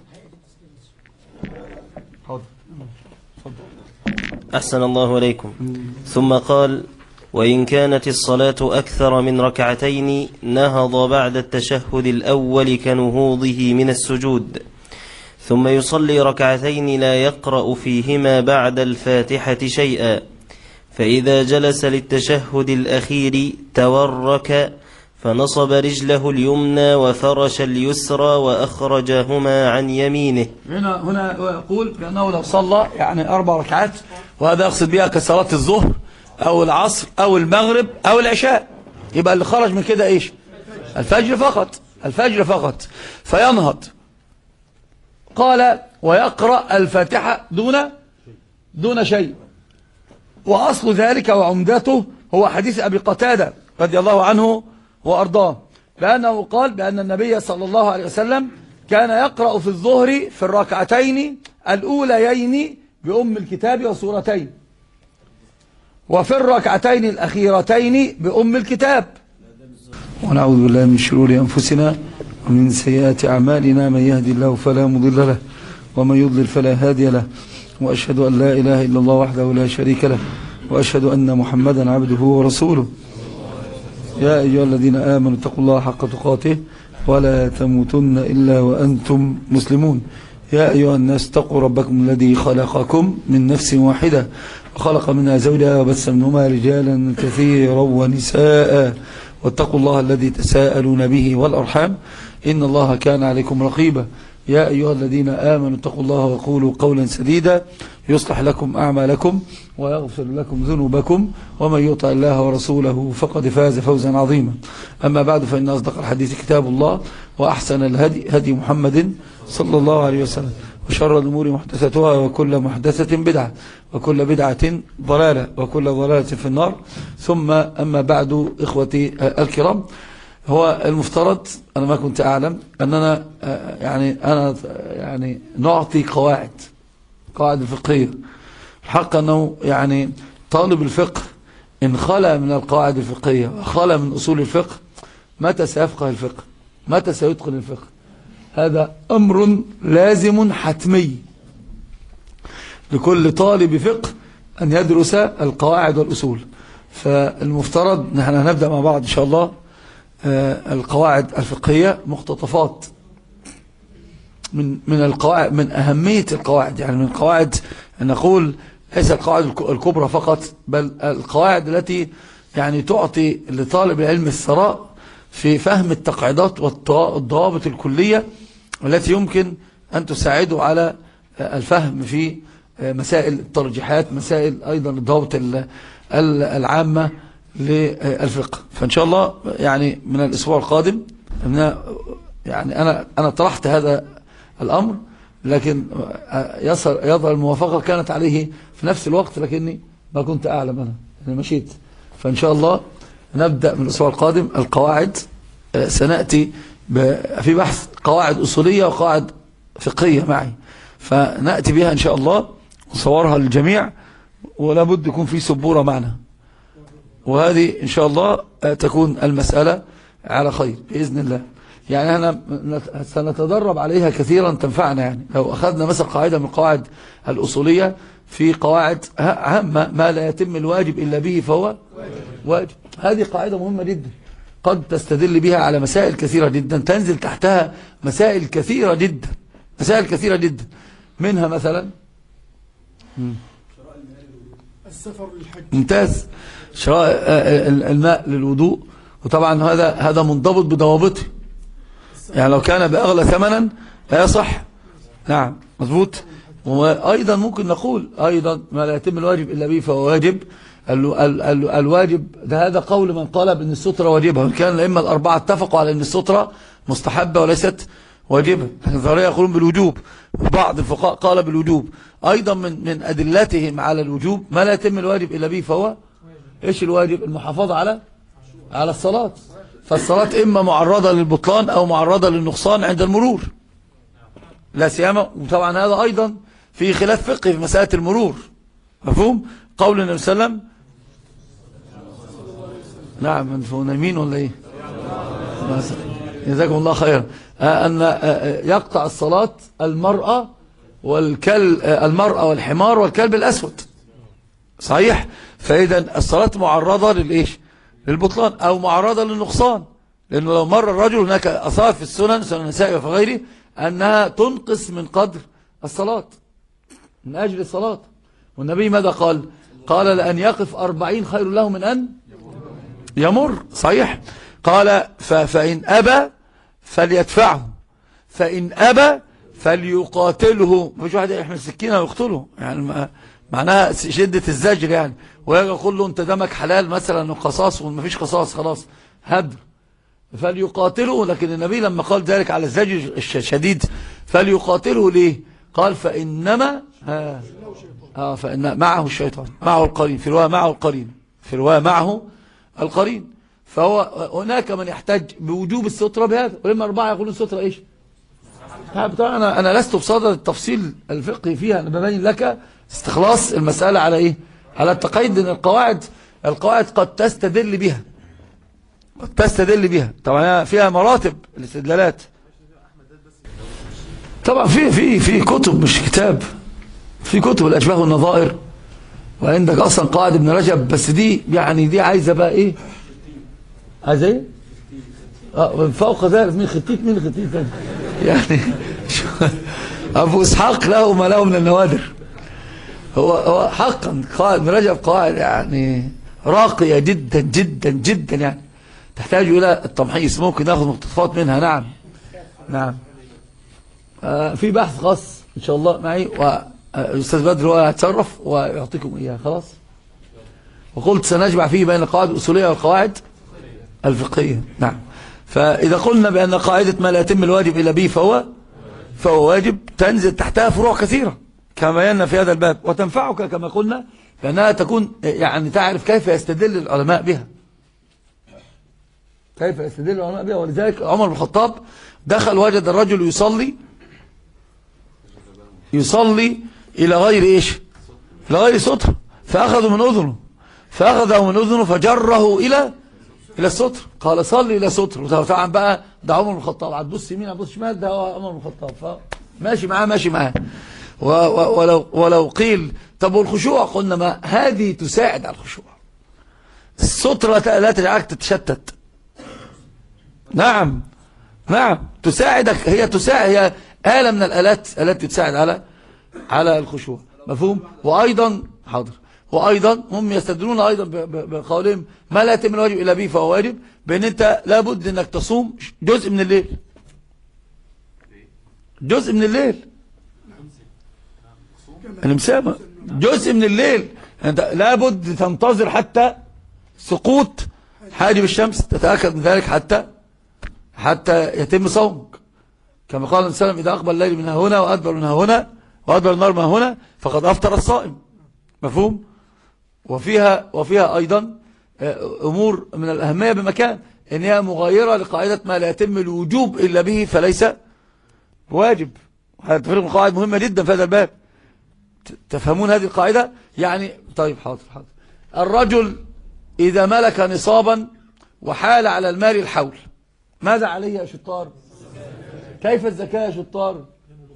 أحسن الله إليكم. ثم قال وإن كانت الصلاة أكثر من ركعتين نهض بعد التشهد الأول كنهوضه من السجود، ثم يصلي ركعتين لا يقرأ فيهما بعد الفاتحة شيئا، فإذا جلس للتشهد الأخير تورك فنصب رجله اليمنى وفرش اليسرى وأخرجهما عن يمينه. هنا هنا يقول بأنه لو صلى يعني أربع ركعات، وهذا يقصد بها كصلاة الظهر أو العصر أو المغرب أو العشاء، يبقى اللي خرج من كده إيش؟ الفجر فقط، الفجر فقط. فينهض قال ويقرأ الفاتحة دون دون شيء. وأصل ذلك وعمدته هو حديث أبي قتادة رضي الله عنه وأرضاه، بأنه قال بأن النبي صلى الله عليه وسلم كان يقرأ في الظهر في الركعتين الأوليين بأم الكتاب وسورتين، وفي الركعتين الأخيرتين بأم الكتاب. ونعوذ بالله من شرور أنفسنا ومن سيئات أعمالنا، من يهدي الله فلا مضل له ومن يضلل فلا هادي له، وأشهد أن لا إله إلا الله وحده لا شريك له، وأشهد أن محمدا عبده ورسوله. يا أيها الذين آمنوا اتقوا الله حق تقاته ولا تموتن إلا وأنتم مسلمون. يا أيها الناس اتقوا ربكم الذي خلقكم من نفس واحدة وخلق منها زوجها وبث منهما رجالا كثيرا ونساء، واتقوا الله الذي تساءلون به والأرحام إن الله كان عليكم رقيبا. يا أيها الذين آمنوا اتقوا الله وقولوا قولا سديدا يصلح لكم أعمالكم ويغفر لكم ذنوبكم، ومن يطع الله ورسوله فقد فاز فوزا عظيما. أما بعد، فإن أصدق الحديث كتاب الله، وأحسن الهدي هدي محمد صلى الله عليه وسلم، وشر الأمور محدثتها، وكل محدثة بدعة، وكل بدعة ضلالة، وكل ضلالة في النار. ثم أما بعد، إخوتي الكرام، هو المفترض أنا ما كنت أعلم أننا يعني أنا يعني نعطي قواعد قواعد الفقهية. الحق أنه يعني طالب الفقه إن خلى من القواعد الفقهية وخلى من أصول الفقه، متى سيفقه الفقه؟ متى سيتقن الفقه؟ هذا أمر لازم حتمي لكل طالب فقه أن يدرس القواعد والأصول. فالمفترض نحن هنبدأ مع بعض إن شاء الله القواعد الفقهية، مقتطفات من من القواعد، من أهمية القواعد، يعني من القواعد نقول ليس القواعد الكبرى فقط، بل القواعد التي يعني تعطي لطالب العلم الثراء في فهم التقعيدات والضوابط الكلية التي يمكن أن تساعده على الفهم في مسائل الترجيحات، مسائل أيضا الضوابط العامة للفقه. فإن شاء الله يعني من الأسبوع القادم يعني أنا أنا طرحت هذا الأمر، لكن يظهر الموافقة كانت عليه في نفس الوقت، لكني ما كنت أعلم أنا أنا مشيت. فإن شاء الله نبدأ من الأسبوع القادم القواعد. سنأتي في بحث قواعد أصولية وقواعد فقهية معي، فنأتي بها إن شاء الله ونصورها للجميع، ولا بد يكون في سبورة معنا، وهذه إن شاء الله تكون المسألة على خير بإذن الله. يعني احنا سنتدرب عليها كثيرا تنفعنا. يعني لو أخذنا مثلا قاعدة من القواعد الأصولية، في قواعد هامة ما لا يتم الواجب إلا به فهو واجب. هذه قاعدة مهمة جدا، قد تستدل بها على مسائل كثيرة جدا، تنزل تحتها مسائل كثيرة جدا، مسائل كثيرة جدا. منها مثلا السفر للحج، ممتاز، شراء الماء للوضوء، وطبعا هذا هذا منضبط بضوابطه. يعني لو كان بأغلى ثمنا لا يصح. نعم مظبوط. وأيضا ممكن نقول أيضا ما لا يتم الواجب إلا به فهو واجب. ال ال ال الواجب ده هذا قول من قال بأن السترة واجبة، وإن كان الأئمة الأربعة اتفقوا على أن السترة مستحبة وليست واجبة، لكن الظاهرية يقولون بالوجوب، وبعض الفقهاء قال بالوجوب. أيضا من من أدلتهم على الوجوب ما لا يتم الواجب إلا به فهو إيش الواجب؟ المحافظة على على الصلاة. فالصلاة إما معرضة للبطلان أو معرضة للنقصان عند المرور، لا سيما. وطبعا هذا أيضا في خلاف فقهي في مسألة المرور، مفهوم؟ قول النبي صلى الله عليه وسلم، نعم انتوا نايمين ولا ايه؟ جزاكم الله خيرا. أن يقطع الصلاة المرأة والكلب، المرأة والحمار والكلب الأسود، صحيح؟ فإذا الصلاة معرضة للإيش؟ للبطلان أو معرضة للنقصان، لأنه لو مر الرجل هناك أثار في السنن، سنن النساء وفي غيره، أنها تنقص من قدر الصلاة من أجل الصلاة. والنبي ماذا قال؟ قال لأن يقف أربعين خير له من أن يمر. صحيح. قال فإن أبى فليدفعه، فإن أبى فليقاتله. مش واحد يحمل سكينة ويقتله، يعني معناها شدة الزجر يعني. ويقول له انت دمك حلال مثلا وقصاص ومفيش قصاص خلاص هدر، فليقاتله. لكن النبي لما قال ذلك على الزجر الشديد فليقاتله ليه؟ قال فإنما ها آه فإن معه الشيطان، معه القرين، في رواية معه القرين، في رواية معه القرين. فهو هناك من يحتاج بوجوب السترة بهذا، ولما أربعة يقولون السترة إيش؟ طبعا أنا, أنا لست بصدد التفصيل الفقهي فيها، أنا ببين لك استخلاص المسألة على إيه؟ على التقييد. لأن القواعد القواعد قد تستدل بها، قد تستدل بها. طبعا فيها مراتب الاستدلالات. طبعا في في في كتب مش كتاب، في كتب الأشباه والنظائر، وعندك أصلا قواعد ابن رجب، بس دي يعني دي عايزة بقى إيه؟ عايزة إيه؟ اه فوق ذلك مين ختيت مين ختيت يعني أبو إسحاق له ما له من النوادر. هو هو حقا قواعد ابن رجب قواعد يعني راقية جدا جدا جدا، يعني تحتاج إلى التمحيص. ممكن ناخذ مقتطفات منها. نعم نعم. آه في بحث خاص إن شاء الله معي، والأستاذ بدر هو هيتصرف ويعطيكم إياه خلاص. وقلت سنجمع فيه بين القواعد الأصولية والقواعد الفقهية. نعم. فإذا قلنا بأن قاعدة ما لا يتم الواجب إلا به فهو فهو واجب، تنزل تحتها فروع كثيرة كما بينا في هذا الباب، وتنفعك كما قلنا بأنها تكون يعني تعرف كيف يستدل العلماء بها، كيف يستدل العلماء بها. ولذلك عمر بن الخطاب دخل وجد الرجل يصلي يصلي إلى غير إيش؟ إلى غير ستر، فأخذوا من أذنه فأخذه من أذنه فجره إلى إلى الستر. قال صلي إلى ستر. طبعا بقى ده عمر بن الخطاب، هتبص يمين هتبص شمال، ده عمر بن الخطاب، فماشي معاه ماشي معاه. ولو ولو قيل طب والخشوع، قلنا ما هذه تساعد على الخشوع. الستر لا تجعلك تتشتت. نعم نعم تساعدك، هي تساعد، هي آلة من الآلات التي تساعد على على الخشوع. مفهوم؟ وأيضا حاضر وأيضا هم يستدلون أيضا بقولهم ما لا يتم الواجب إلا به فهو واجب، بأن أنت لابد أنك تصوم جزء من الليل، جزء من الليل المسامة جزء من الليل. أنت لابد تنتظر حتى سقوط حاجب الشمس، تتأكد من ذلك حتى حتى يتم صومك، كما قال النبي صلى الله عليه وسلم إذا أقبل الليل من هنا وأدبر من هنا وأدبر النار من هنا فقد أفطر الصائم. مفهوم؟ وفيها وفيها أيضا أمور من الأهمية بمكان، إنها مغايرة لقاعدة ما لا يتم الوجوب إلا به فليس واجب. هذا تفرق قواعد مهمة جدا في هذا الباب، تفهمون هذه القاعدة يعني. طيب حاضر حاضر. الرجل إذا ملك نصابا وحال على المال الحول، ماذا عليه يا شطار؟ كيف الزكاة يا شطار؟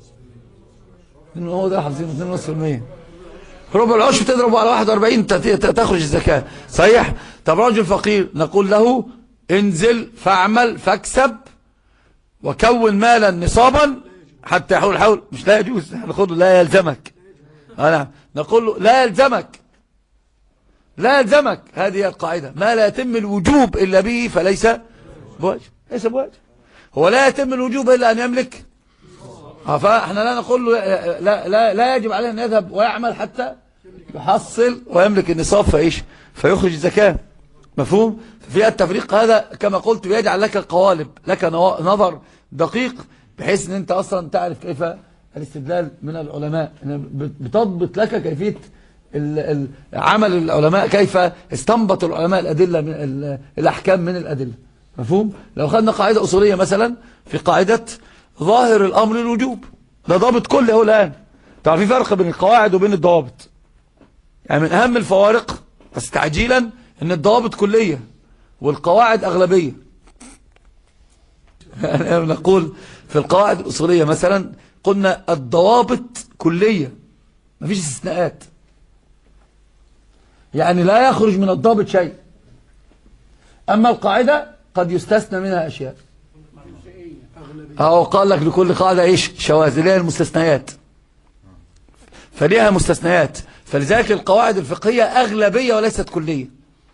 هو ده حافظين اثنين ونص بالمية، ربع العشر تضربه على واحد وأربعين تخرج الزكاة. صحيح؟ طب رجل فقير نقول له انزل فاعمل فاكسب وكون مالا نصابا حتى يحول الحول. مش لا يجوز، نقول له لا يلزمك. أنا نقول له لا يلزمك لا يلزمك. هذه القاعدة، ما لا يتم الوجوب إلا به فليس بواجب، ليس بواجب. هو لا يتم الوجوب إلا أن يملك، فاحنا لا نقول له لا, لا, لا يجب عليه أن يذهب ويعمل حتى يحصل ويملك النصاب فإيش فيخرج الزكاة. مفهوم؟ في التفريق هذا كما قلت يجعل لك قوالب، لك نظر دقيق، بحيث أن أنت أصلا تعرف كيف الاستدلال من العلماء، بتضبط لك كيفية عمل العلماء، كيف استنبط العلماء الأدلة من الأحكام من الأدلة. مفهوم؟ لو خدنا قاعدة أصولية مثلا في قاعدة ظاهر الأمر الوجوب، ده ضابط كلي اهو الآن. طبعا في فرق بين القواعد وبين الضوابط، يعني من أهم الفوارق بس تعجيلا أن الضوابط كلية والقواعد أغلبية. يعني نقول في القواعد الأصولية مثلا قلنا الضوابط كلية مفيش استثناءات، يعني لا يخرج من الضابط شيء. أما القاعدة قد يستثنى منها أشياء. أهو قال لك لكل قاعدة إيش شواذ اللي هي المستثنيات، فليها مستثنيات. فلذلك القواعد الفقهية أغلبية وليست كلية،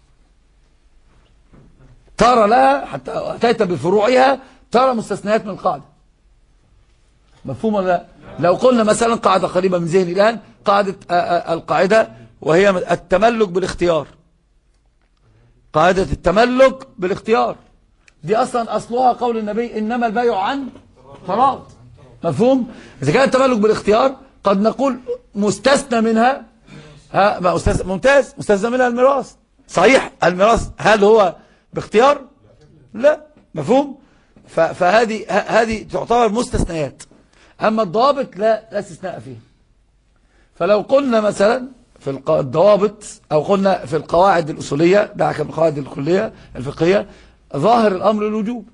ترى لها حتى أتيت بفروعها ترى مستثنيات من القاعدة. مفهوم ولا لا؟ لو قلنا مثلا قاعدة قريبة من ذهني الآن، قاعدة القاعدة وهي التملك بالاختيار، قاعدة التملك بالاختيار دي أصلا أصلها قول النبي إنما البيع عن تراض. مفهوم؟ إذا كان التملك بالاختيار قد نقول مستثنى منها ها ممتاز، مستثنى منها الميراث. صحيح الميراث هل هو باختيار؟ لا. مفهوم؟ فهذه هذه تعتبر مستثنيات. أما الضوابط لا لا استثناء فيه. فلو قلنا مثلا في الضوابط أو قلنا في القواعد الأصولية، دعك من القواعد الكلية الفقهية، ظاهر الأمر الوجوب.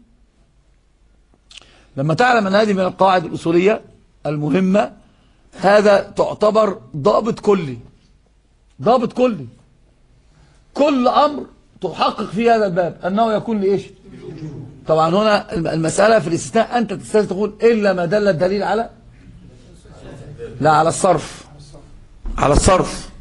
لما تعلم أن هذه من القواعد الأصولية المهمة، هذا تعتبر ضابط كلي، ضابط كلي. كل أمر تحقق في هذا الباب أنه يكون لإيش؟ طبعا هنا المسألة في الاستثناء أنت تستطيع تقول إلا ما دل الدليل على لا على الصرف، على الصرف.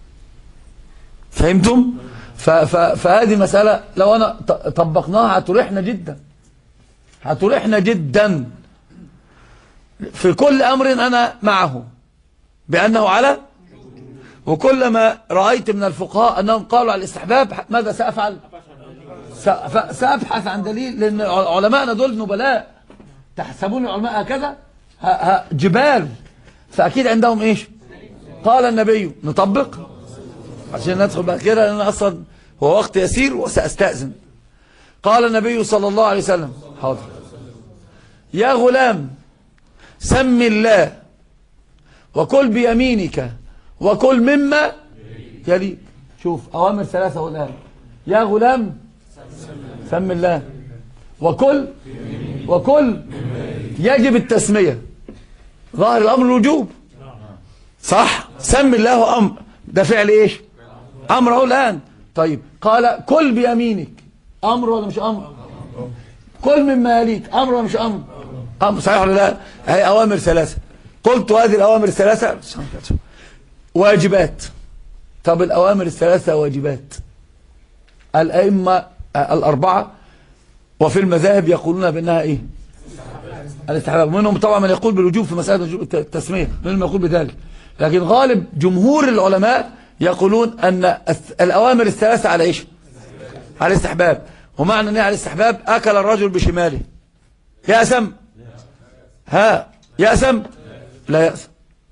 فهمتم؟ فهذه مسألة لو أنا طبقناها هتريحنا جدا، هتريحنا جدا في كل أمر أنا معه بأنه على. وكلما رأيت من الفقهاء أنهم قالوا على الاستحباب ماذا سأفعل؟ سأبحث عن دليل، لأن علماءنا دول نبلاء، تحسبون العلماء هكذا جبال، فأكيد عندهم إيش؟ قال النبي نطبق عشان ندخل بقى كده، لأن أصلا هو وقت يسير وسأستأذن. قال النبي صلى الله عليه وسلم حاضر يا غلام سم الله وكل بيمينك وكل مما يليك. شوف أوامر ثلاثة والآن. يا غلام سم الله وكل وكل يجب التسمية، ظاهر الأمر الوجوب صح. سم الله أمر ده فعل إيش؟ أمره الآن. طيب قال كل بيمينك، أمر ولا مش أمر؟ كل مما يليك، أمر ولا مش أمر؟ أمر. صحيح ولا لا؟ هي أوامر ثلاثة. قلت هذه الأوامر الثلاثة واجبات. طب الأوامر الثلاثة واجبات، الأئمة الأربعة وفي المذاهب يقولون بأنها إيه؟ الاستحباب. منهم طبعا من يقول بالوجوب في مسألة التسمية، منهم يقول بذلك، لكن غالب جمهور العلماء يقولون أن الأوامر الثلاثة على إيش؟ على الاستحباب. ومعنى أن على الاستحباب أكل الرجل بشماله يأسم؟ ها يأسم؟ لا يأسم.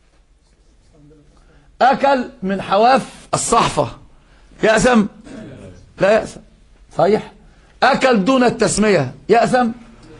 أكل من حواف الصحفة يأسم؟ لا يأسم. صحيح. أكل دون التسمية يأسم؟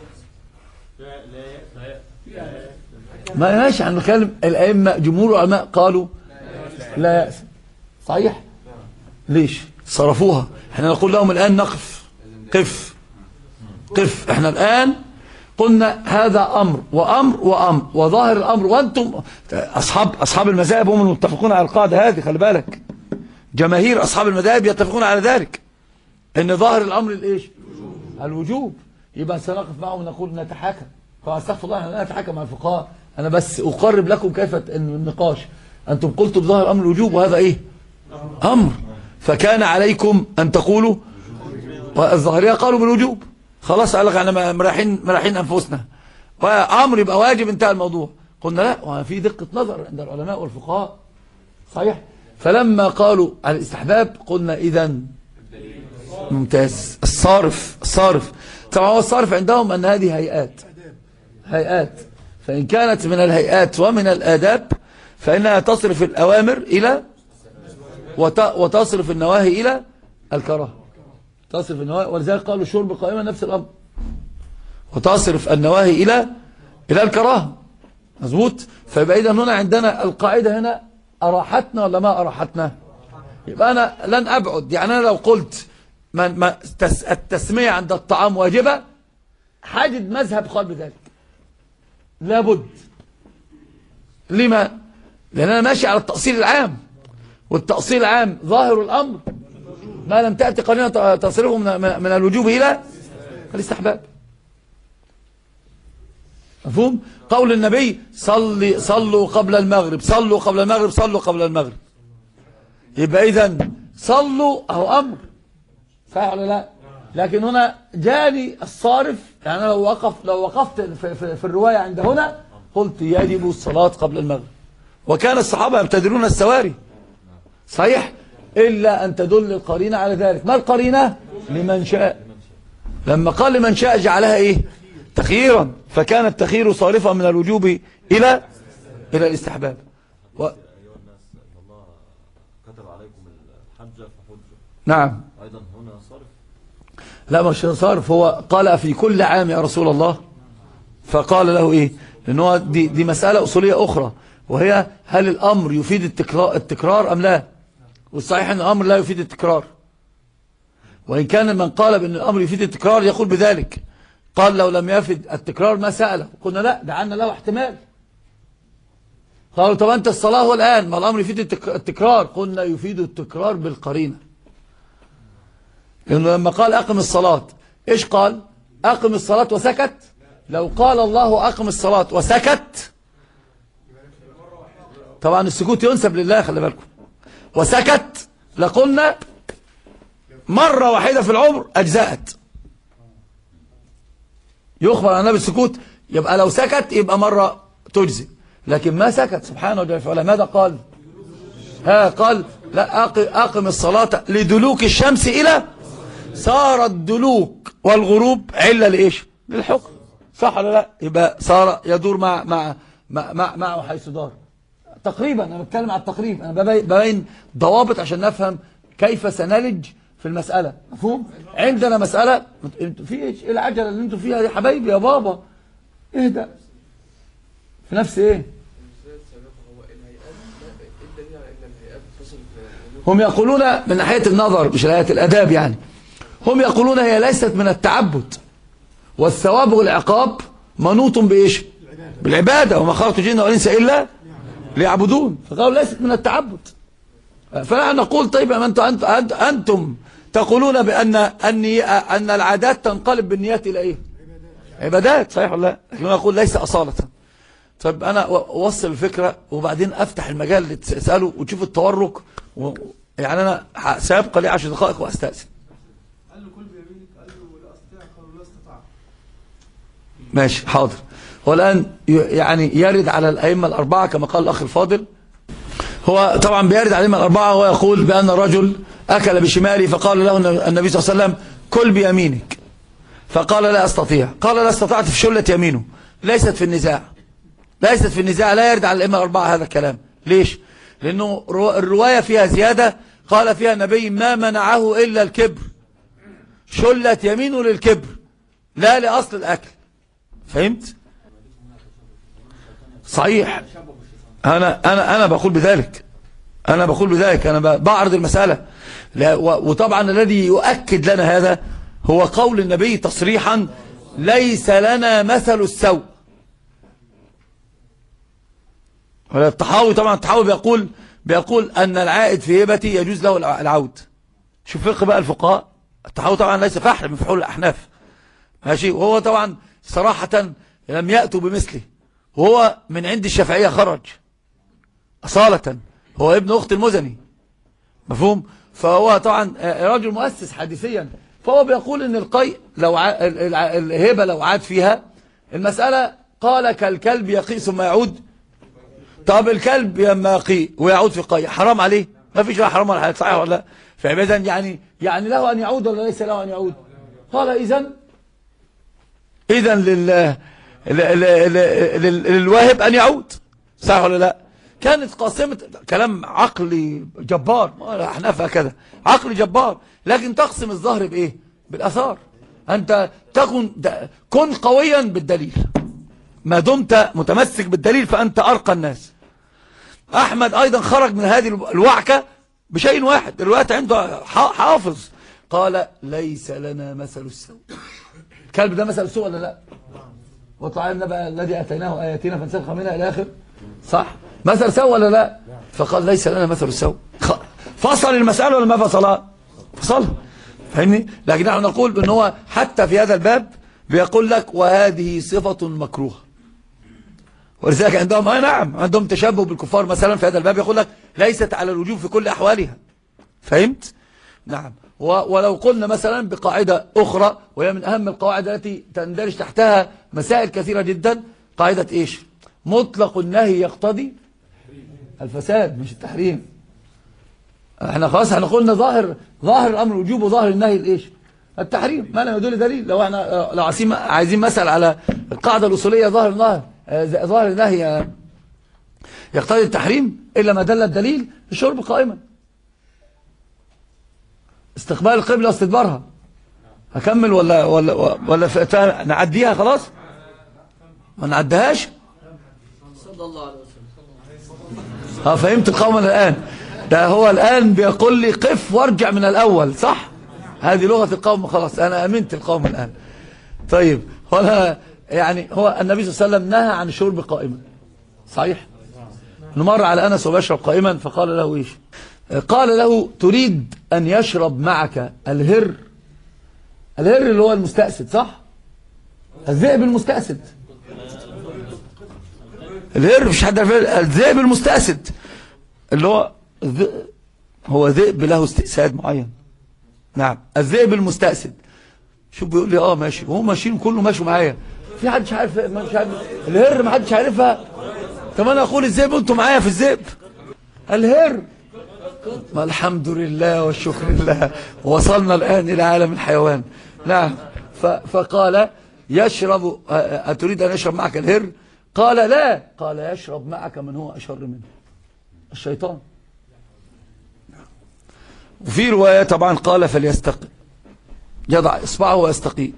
ما ماشي عن نتكلم. الأئمة جمهور العلماء قالوا لا يأسم. صحيح. ليش صرفوها؟ احنا نقول لهم الآن نقف، قف قف. احنا الآن قلنا هذا أمر وأمر وأمر وظاهر الأمر، وأنتم أصحاب أصحاب المذاهب هم المتفقون على القاعدة هذه. خلي بالك جماهير أصحاب المذاهب يتفقون على ذلك، إن ظاهر الأمر الإيش؟ الوجوب. يبقى سنقف معهم ونقول نتحاكم. فأستغفر الله أنا أتحاكم مع الفقهاء، أنا بس أقرب لكم كيف النقاش. أنتم قلتوا بظاهر الأمر الوجوب وهذا إيه؟ أمر. فكان عليكم أن تقولوا، والظاهرية قالوا بالوجوب، خلاص قال لك احنا مريحين مريحين انفسنا، وامر يبقى واجب انتهى الموضوع. قلنا لا، وفي دقة نظر عند العلماء والفقهاء. صحيح. فلما قالوا على الاستحباب قلنا اذا ممتاز. الصارف الصارف طبعا هو الصارف عندهم ان هذه هيئات هيئات فان كانت من الهيئات ومن الآداب فانها تصرف الاوامر الى وتصرف النواهي الى الكراهه. تصرف النواهي، ولذلك قالوا الشرب قائما نفس الأمر، وتصرف النواهي إلى إلى الكراهه. مظبوط. فيبقى إذا هنا عندنا القاعدة هنا أراحتنا ولا ما أراحتنا؟ يبقى أنا لن أبعد. يعني أنا لو قلت من ما التسمية عند الطعام واجبة، حاجد مذهب قال بذلك لابد. لما؟ لأن أنا ماشي على التأصيل العام، والتأصيل العام ظاهر الأمر ما لم تأتي قرينة تصرفه من, من الوجوب إلى الاستحباب. مفهوم؟ قول النبي صلي صلوا قبل المغرب، صلوا قبل المغرب، صلوا قبل المغرب. يبقى إذن صلوا أو أمر، صحيح ولا لا؟ لكن هنا جاني الصارف، يعني لو وقف لو وقفت في, في, في الرواية عند هنا قلت يجب الصلاة قبل المغرب، وكان الصحابة يبتدرون السواري، صحيح، إلا أن تدل القرينة على ذلك. ما القرينة؟ لمن شاء. لما قال لمن شاء جعلها إيه؟ تخييرا، فكان التخيير صارفا من الوجوب إلى إلى الاستحباب. و... كتب عليكم الحج فحجوا. نعم. أيضا هنا صرف. لا مش صرف، هو قال في كل عام يا رسول الله، فقال له إيه؟ لأنه دي, دي مسألة أصولية أخرى، وهي هل الأمر يفيد التكرار, التكرار أم لا؟ والصحيح أن الأمر لا يفيد التكرار، وإن كان من قال بأن الأمر يفيد التكرار يقول بذلك، قال لو لم يفيد التكرار ما سأله، قلنا لا جعلنا له احتمال. قالوا طب أنت الصلاة هو الآن، ما الأمر يفيد التكرار، قلنا يفيد التكرار بالقرينة. لأنه لما قال أقم الصلاة إيش قال؟ أقم الصلاة وسكت. لو قال الله أقم الصلاة وسكت، طبعا السكوت ينسب لله، خلي بالكم، وسكت لقلنا مرة واحدة في العمر أجزأت، يخبر عن النبي السكوت، يبقى لو سكت يبقى مرة تجزي، لكن ما سكت سبحانه وتعالى. ماذا قال؟ ها قال لا أقم الصلاة لدلوك الشمس إلى، صار الدلوك والغروب علة لإيش؟ للحكم، صح ولا لا؟ يبقى صار يدور مع مع مع مع معه حيث دار تقريبا. أنا بتكلم على التقريب، أنا ببين ضوابط عشان نفهم كيف سنلج في المسألة. مفهوم؟ عندنا مسألة في ايش؟ ايه العجلة اللي انتوا فيها يا حبايبي يا بابا؟ اهدأ. في نفس ايه؟ هم يقولون من ناحية النظر مش ناحية الأداب، يعني هم يقولون هي ليست من التعبد، والثواب والعقاب منوط بإيش؟ بالعبادة، وما خلقت الجن والإنس إلا ليعبدون، فقالوا ليست من التعبد. فنحن نقول طيب أنت أنت أنت أنتم تقولون بأن أن العادات تنقلب بالنيات إلى إيه؟ عبادات، صحيح ولا لا؟ لكن نقول ليس أصالة. طيب أنا أوصل الفكرة وبعدين أفتح المجال اللي تسأله وتشوف التورك و... يعني أنا سيبقى لي عشر دقائق وأستأذن. قال له كل بيمينك، قال له لا أستطيع، قالوا لا استطاع. ماشي حاضر. والآن يعني يرد على الأئمة الأربعة كما قال الأخ الفاضل، هو طبعا بيرد على الأئمة الأربعة ويقول بأن الرجل أكل بشماله فقال له النبي صلى الله عليه وسلم كل بيمينك، فقال لا أستطيع، قال لا استطعت في شلة يمينه. ليست في النزاع، ليست في النزاع، لا يرد على الأئمة الأربعة هذا الكلام. ليش؟ لأنه الرواية فيها زيادة، قال فيها النبي ما منعه إلا الكبر، شلة يمينه للكبر لا لأصل الأكل. فهمت؟ صحيح. أنا أنا أنا بقول بذلك، أنا بقول بذلك، أنا بعرض المسألة. وطبعا الذي يؤكد لنا هذا هو قول النبي تصريحا ليس لنا مثل السوء. الطحاوي طبعا الطحاوي بيقول بيقول أن العائد في هبتي يجوز له العود. شوف فقه بقى الفقهاء، الطحاوي طبعا ليس فحل من فحول الأحناف، ماشي، وهو طبعا صراحة لم يأتوا بمثله، وهو من عند الشافعية خرج أصالة، هو ابن أخت المزني، مفهوم؟ فهو طبعا رجل مؤسس حديثيا، فهو بيقول ان القيء لو ع... الهبة لو عاد فيها المسألة، قال كالكلب يقيء ثم يعود. طب الكلب لما يقيء ويعود في قيء حرام عليه؟ ما فيش حرام ولا حاجة، صحيح ولا لا؟ فإذا يعني يعني له أن يعود ولا ليس له أن يعود؟ قال إذن إذن لل... للواهب أن يعود، صحيح ولا لا؟ كانت قاسمة كلام عقلي جبار، أحناف هكذا عقلي جبار، لكن تقسم الظهر بإيه؟ بالأثار. أنت تكون كن قويا بالدليل، ما دمت متمسك بالدليل فأنت أرقى الناس. أحمد أيضا خرج من هذه الوعكة بشيء واحد، الوقت عنده حافظ، قال ليس لنا مثل السوء. الكلب ده مثل السوء ولا لا؟ وطعام النبأ الذي أتيناه آياتنا فانسلخ منها إلى آخر، صح؟ مثل سوء ولا لا؟ فقال ليس لنا مثل السوء. فصل المسألة ولا ما فصلها؟ فصلها، فاهمني؟ لكن نحن نقول بأن هو حتى في هذا الباب بيقول لك وهذه صفة مكروهة، ولذلك عندهم آه نعم عندهم تشبه بالكفار مثلا في هذا الباب، يقول لك ليست على الوجوب في كل أحوالها. فهمت؟ نعم. ولو قلنا مثلا بقاعدة أخرى وهي من أهم القواعد التي تندرج تحتها مسائل كثيرة جدا، قاعدة إيش؟ مطلق النهي يقتضي الفساد مش التحريم. احنا خلاص احنا قلنا ظاهر ظاهر الأمر الوجوب وظاهر النهي الإيش؟ التحريم. ما لم يدل دليل. لو احنا لو عايزين عايزين مثل على القاعدة الأصولية ظاهر النهي ظاهر النهي يقتضي التحريم إلا ما دل الدليل، الشرب قائما، استقبال القبلة واستدبارها. هكمل ولا ولا ولا نعديها خلاص؟ ما نعديهاش؟ صلى الله عليه وسلم. ها فهمت القوم الآن؟ ده هو الآن بيقول لي قف وارجع من الأول، صح؟ هذه لغة القوم. خلاص أنا أمنت القوم الآن. طيب هو يعني هو النبي صلى الله عليه وسلم نهى عن الشرب قائما، صحيح؟ نمر على أنس وبشرب قائما فقال له إيش؟ قال له تريد أن يشرب معك الهر. الهر اللي هو المستأسد، صح؟ الذئب المستأسد. الهر مش حد عارف. الذئب المستأسد اللي هو هو ذئب له استئساد معين. نعم الذئب المستأسد. شو بيقول لي اه ماشي وهم ماشيين كله ماشوا معايا، في حد مش عارف مش عارف الهر، ما حدش عارفها. طب انا اقول الذئب وانتم معايا في الذئب. الهر ما الحمد لله والشكر لله وصلنا الآن إلى عالم الحيوان. نعم. فقال يشرب أتريد أن يشرب معك الهر؟ قال لا. قال يشرب معك من هو أشر منه، الشيطان. وفي رواية طبعا قال فليستقي، يضع إصبعه ويستقي.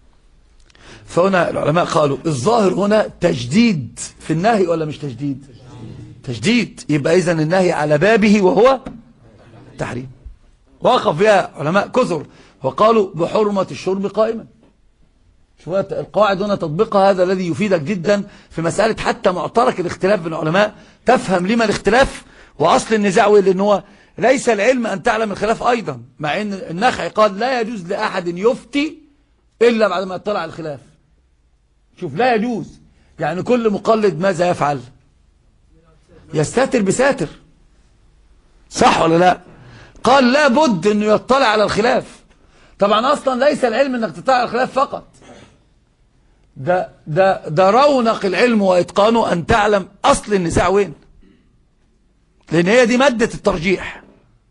فهنا العلماء قالوا الظاهر هنا تجديد في النهي ولا مش تجديد؟ تجديد. يبقى إذن النهي على بابه وهو تحريم. وقف فيها علماء كثر وقالوا بحرمة الشرب قائما. شوية القواعد هنا تطبيقها هذا الذي يفيدك جدا في مسألة حتى معترك الاختلاف بين العلماء، تفهم لما الاختلاف وأصل النزاع، لأن هو ليس العلم أن تعلم الخلاف أيضا، مع أن النخعي قال لا يجوز لأحد يفتي إلا بعد ما يطلع على الخلاف. شوف لا يجوز، يعني كل مقلد ماذا يفعل؟ يستتر بساتر، صح ولا لا؟ قال لا بد أنه يطلع على الخلاف. طبعا أصلا ليس العلم أنك تطلع على الخلاف فقط، ده, ده, ده رونق العلم وإتقانه أن تعلم أصل النزاع وين، لأن هي دي مادة الترجيح.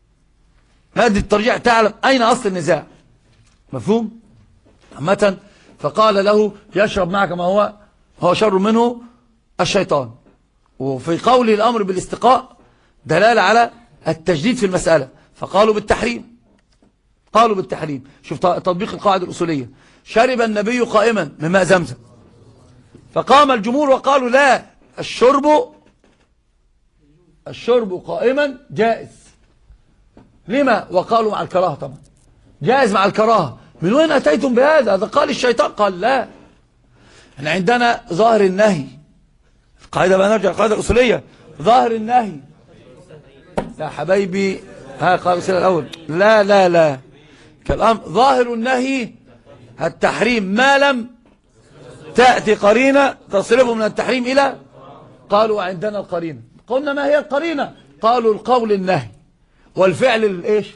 مادة الترجيح تعلم أين أصل النزاع. مفهوم؟ عامة فقال له يشرب معك ما هو هو شر منه الشيطان. وفي قول الأمر بالاستقاء دلالة على التجديد في المسألة، فقالوا بالتحريم. قالوا بالتحريم. شوف تطبيق القاعدة الأصولية. شرب النبي قائما من ماء زمزم، فقام الجمهور وقالوا لا، الشرب الشرب قائما جائز. لما؟ وقالوا مع الكراهة. طبعا جائز مع الكراهة. من وين أتيتم بهذا؟ هذا قال الشيطان. قال لا، احنا عندنا ظاهر النهي. القاعدة بقى نرجع القاعدة الأصولية. ظاهر النهي يا حبايبي، ها قال الأصولية الأول لا لا لا كلام. ظاهر النهي التحريم ما لم تأتي قرينة تصرفه من التحريم إلى. قالوا عندنا القرينة. قلنا ما هي القرينة؟ قالوا القول النهي والفعل الايش؟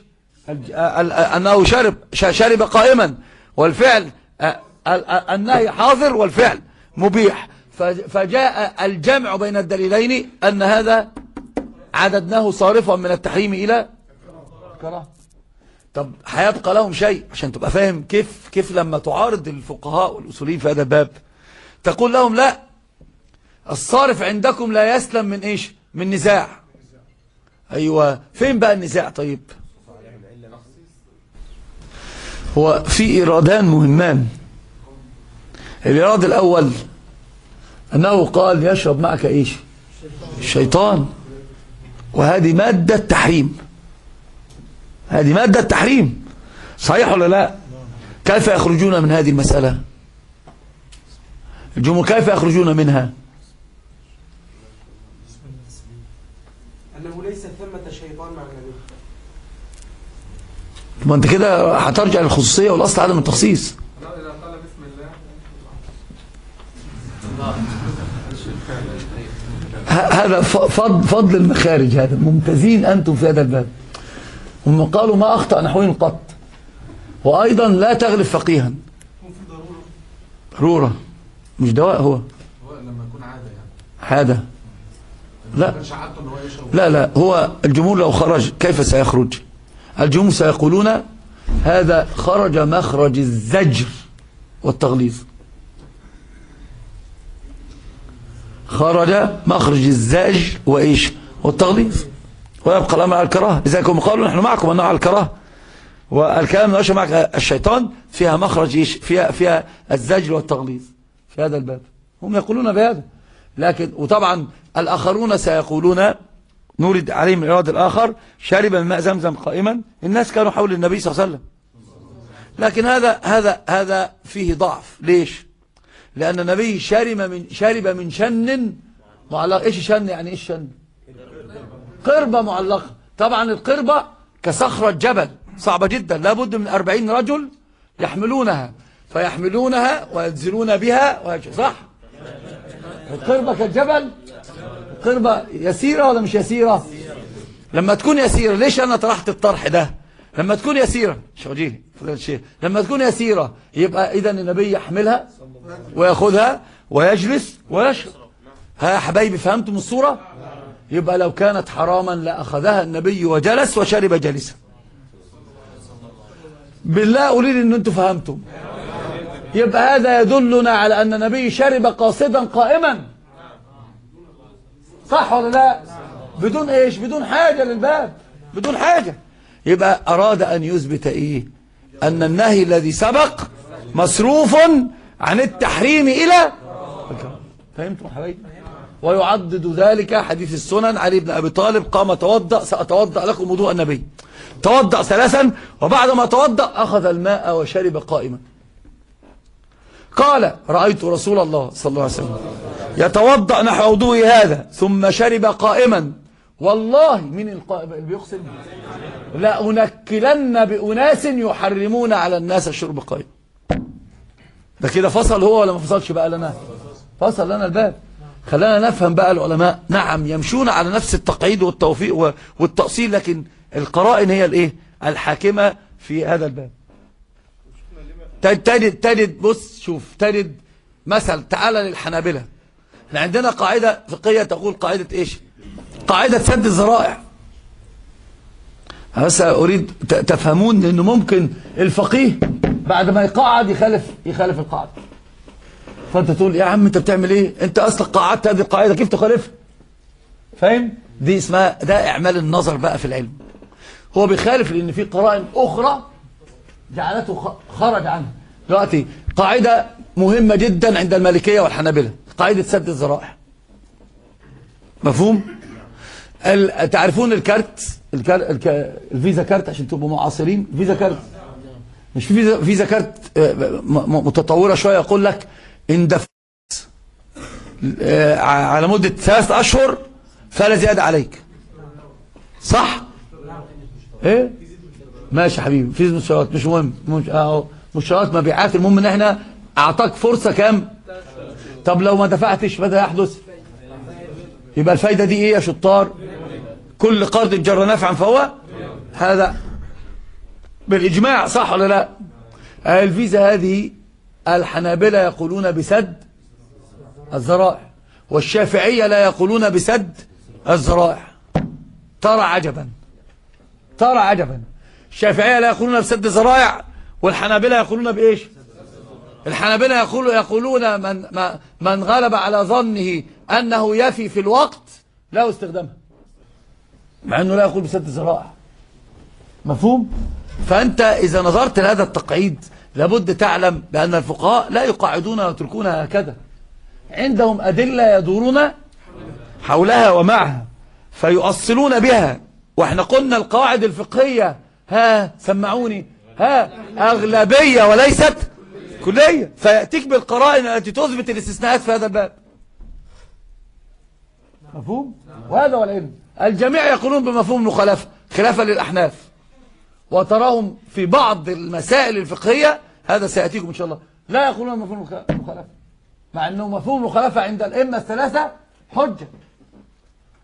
أنه شرب شرب قائما، والفعل النهي حاضر والفعل مبيح. فجاء الجمع بين الدليلين أن هذا عددناه صارفا من التحريم إلى كراهة. طب هيبقى لهم شيء عشان تبقى فاهم كيف كيف لما تعارض الفقهاء والأصوليين في هذا الباب تقول لهم لا، الصارف عندكم لا يسلم من ايش؟ من نزاع. ايوه فين بقى النزاع؟ طيب هو في إيرادان مهمان. الإيراد الأول أنه قال يشرب معك ايش؟ الشيطان، وهذه مادة تحريم. هذه مادة تحريم، صحيح ولا لا؟ كيف يخرجون من هذه المسألة؟ الجمهور كيف يخرجون منها؟ أنه ليس ثمة شيطان مع النبي. ما أنت كده هترجع للخصوصية والأصل عدم التخصيص. هذا فضل, فضل المخارج، هذا ممتازين أنتم في هذا الباب. هم قالوا ما أخطأ نحوين قط، وأيضا لا تغلب فقيها. ضرورة مش دواء، هو هو لما يكون عادة يعني عادة. لا لا لا هو الجمهور لو خرج كيف سيخرج؟ الجمهور سيقولون هذا خرج مخرج الزجر والتغليظ، خرج مخرج الزجر وإيش والتغليظ، ويبقى الأمر على الكراهة. لذلك هم قالوا نحن معكم أنه على الكراهة، والكلام نشأ معك الشيطان فيها مخرج إيش؟ فيها, فيها الزجر والتغليظ في هذا الباب. هم يقولون بهذا، لكن وطبعا الآخرون سيقولون نورد عليهم الإراد الآخر شرب من ماء زمزم قائما. الناس كانوا حول النبي صلى الله عليه وسلم، لكن هذا هذا هذا فيه ضعف. ليش؟ لأن النبي شرب من شرب من شن معلق. إيش شن؟ يعني إيش شن؟ قربة معلقة. طبعا القربة كصخرة جبل صعبة جدا، لابد من أربعين رجل يحملونها، فيحملونها وينزلون بها، صح؟ القربة كالجبل. القربة يسيرة ولا مش يسيرة؟ لما تكون يسيرة، ليش أنا طرحت الطرح ده؟ لما تكون يسيرة شوجيه فضل الشيخ، لما تكون يسيرة يبقى إذن النبي يحملها ويأخذها ويجلس ويشرب. ها يا حبايبي فهمتم الصورة؟ يبقى لو كانت حراما لأخذها النبي وجلس وشرب جالسا. بالله قولي لي ان انتم فهمتم. يبقى هذا يدلنا على ان النبي شرب قاصدا قائما، صح ولا لا؟ بدون ايش؟ بدون حاجة للباب، بدون حاجة. يبقى اراد ان يثبت ايه؟ ان النهي الذي سبق مصروف عن التحريم الى الكراهة. فهمتم يا حبايبي؟ ويعضد ذلك حديث السنن علي بن ابي طالب قام توضأ سأتوضأ لكم وضوء النبي، توضأ ثلاثا وبعد ما توضأ أخذ الماء وشرب قائما. قال رأيت رسول الله صلى الله عليه وسلم يتوضأ نحو وضوء هذا ثم شرب قائما، والله من القائم اللي بيقسم لأنكلن بأناس يحرمون على الناس الشرب قائما. ده كده فصل هو ولا ما فصلش بقى لنا؟ فصل لنا الباب. خلانا نفهم بقى العلماء نعم يمشون على نفس التقعيد والتوفيق والتأصيل، لكن القرائن هي الايه الحاكمة في هذا الباب. تجد تجد بص شوف تجد مثل. تعال للحنابلة، احنا عندنا قاعدة فقهية تقول قاعدة ايش؟ قاعدة سد الذرائع. بس اريد تفهمون انه ممكن الفقيه بعد ما يقعد يخالف يخالف القاعدة، فانت تقول يا عم انت بتعمل ايه؟ انت اصلا قاعدت هذه القاعدة كيف تخالفها؟ فاهم؟ دي اسمها ده اعمال النظر بقى في العلم. هو بيخالف لان في قرائن اخرى جعلته خرج عنها. دلوقتي قاعدة مهمة جدا عند المالكية والحنابلة، قاعدة سد الذرائع. مفهوم؟ تعرفون الكارت الكار... الك... الفيزا كارت عشان تبقوا معاصرين. الفيزا كارت مش في فيزا, فيزا كارت متطورة شوية يقول لك ان دفعت على مدة ثلاث اشهر فلا زيادة عليك، صح؟ ايه ماشي يا حبيبي، فيزا مشتريات مش مهم، مش اهو مشتريات مبيعات، المهم ان احنا اعطاك فرصة كام؟ طب لو ما دفعتش ماذا يحدث؟ يبقى الفايدة دي ايه يا شطار؟ كل قرض جر نفعا فهو هذا بالاجماع، صح ولا لا؟ الفيزا هذه الحنابلة يقولون بسد الذرائع، والشافعية لا يقولون بسد الذرائع. ترى عجبا، ترى عجبا. الشافعية لا يقولون بسد الذرائع والحنابلة يقولون بإيش؟ الحنابلة يقولون يقولون من من غلب على ظنه أنه يفي في الوقت لا استخدامها، مع أنه لا يقول بسد الذرائع. مفهوم؟ فأنت إذا نظرت لهذا التقعيد لابد تعلم بأن الفقهاء لا يقعدون ويتركونها هكذا، عندهم أدلة يدورون حولها ومعها فيؤصلون بها. واحنا قلنا القواعد الفقهية ها سمعوني ها أغلبية وليست كلية، فيأتيك بالقرائن التي تثبت الاستثناءات في هذا الباب. مفهوم؟ وهذا هو العلم. الجميع يقولون بمفهوم المخالفة خلافا للأحناف، وتراهم في بعض المسائل الفقهية هذا سيأتيكم إن شاء الله لا يقولون بمفهوم المخالفة، مع أنه مفهوم المخالفة عند الأئمة الثلاثة حجة.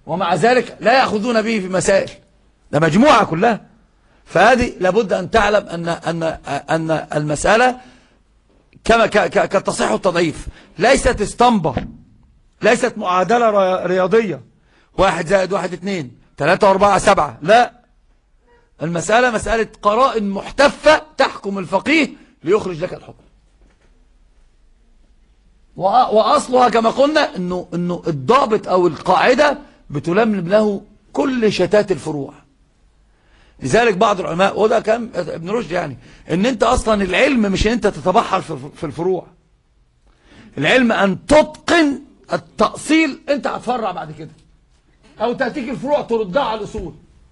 ومع ذلك لا يأخذون به في مسائل، ده مجموعة كلها. فهذه لابد أن تعلم أن أن أن المسألة كما كالتصحيح والتضعيف ليست اسطمبة، ليست معادلة رياضية واحد زائد واحد اثنين ثلاثة واربعة سبعة، لا، المسألة مسألة قرائن محتفة تحكم الفقيه ليخرج لك الحكم. وأصلها كما قلنا إنه إنه الضابط أو القاعدة بتلملم له كل شتات الفروع. لذلك بعض العلماء وده كان ابن رشد يعني إن أنت أصلا العلم مش إن أنت تتبحر في الفروع، العلم أن تتقن التأصيل. أنت هتفرع بعد كده أو تأتيك الفروع تردها على الأصول.